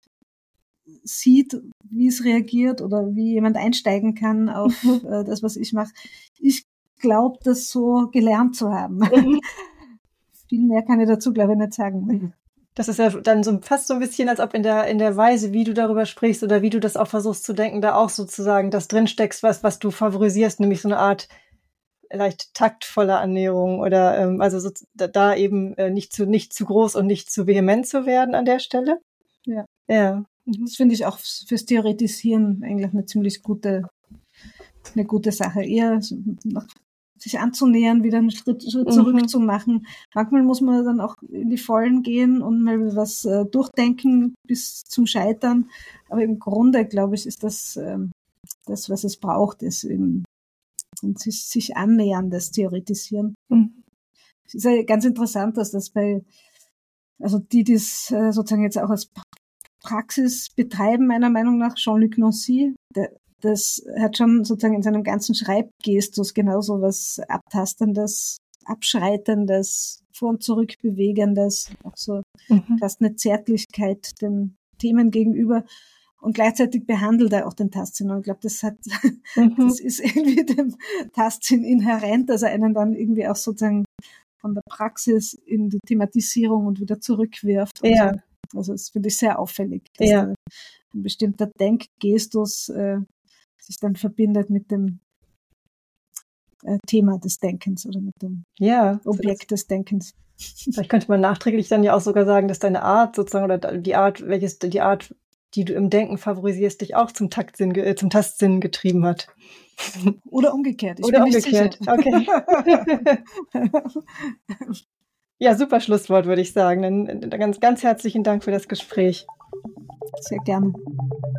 Speaker 3: sieht, wie es reagiert oder wie jemand einsteigen kann auf mhm. äh, das, was ich mache. Ich glaube, das so gelernt zu haben. Mhm. Viel mehr kann ich dazu, glaube ich, nicht sagen.
Speaker 2: Das ist ja dann so fast so ein bisschen, als ob in der in der Weise, wie du darüber sprichst oder wie du das auch versuchst zu denken, da auch sozusagen das drinsteckst, was was du favorisierst, nämlich so eine Art leicht taktvolle Annäherung oder ähm, also so, da, da eben äh, nicht zu nicht zu groß und nicht zu vehement zu werden an der Stelle.
Speaker 3: Ja.
Speaker 2: Ja.
Speaker 3: Das finde ich auch fürs Theoretisieren eigentlich eine ziemlich gute eine gute Sache. Eher so nach sich anzunähern, wieder einen Schritt, Schritt zurück mhm. zu machen. Manchmal muss man dann auch in die Vollen gehen und mal was äh, durchdenken bis zum Scheitern. Aber im Grunde, glaube ich, ist das ähm, das, was es braucht, ist eben und sich, sich annähern, das Theoretisieren. Mhm. Es ist ja ganz interessant, dass das bei, also die, die es äh, sozusagen jetzt auch als Praxis betreiben, meiner Meinung nach, Jean-Luc Nancy, der das hat schon sozusagen in seinem ganzen Schreibgestus genauso was Abtastendes, Abschreitendes, vor- und zurückbewegendes, auch so mhm. fast eine Zärtlichkeit den Themen gegenüber. Und gleichzeitig behandelt er auch den Tastsinn. Und ich glaube, das hat, mhm. das ist irgendwie dem Tastsinn inhärent, dass er einen dann irgendwie auch sozusagen von der Praxis in die Thematisierung und wieder zurückwirft.
Speaker 2: Ja.
Speaker 3: So. Also das finde ich sehr auffällig, dass
Speaker 2: ja.
Speaker 3: ein bestimmter Denkgestus äh, sich dann verbindet mit dem äh, Thema des Denkens oder mit dem
Speaker 2: ja,
Speaker 3: Objekt des Denkens.
Speaker 2: Vielleicht könnte man nachträglich dann ja auch sogar sagen, dass deine Art sozusagen oder die Art, welches die Art, die du im Denken favorisierst, dich auch zum Taktsinn, äh, zum Tastsinn getrieben hat.
Speaker 3: Oder umgekehrt. Ich
Speaker 2: oder
Speaker 3: bin
Speaker 2: umgekehrt.
Speaker 3: Nicht
Speaker 2: okay. Ja, super Schlusswort, würde ich sagen. Dann ganz, ganz herzlichen Dank für das Gespräch.
Speaker 3: Sehr gerne.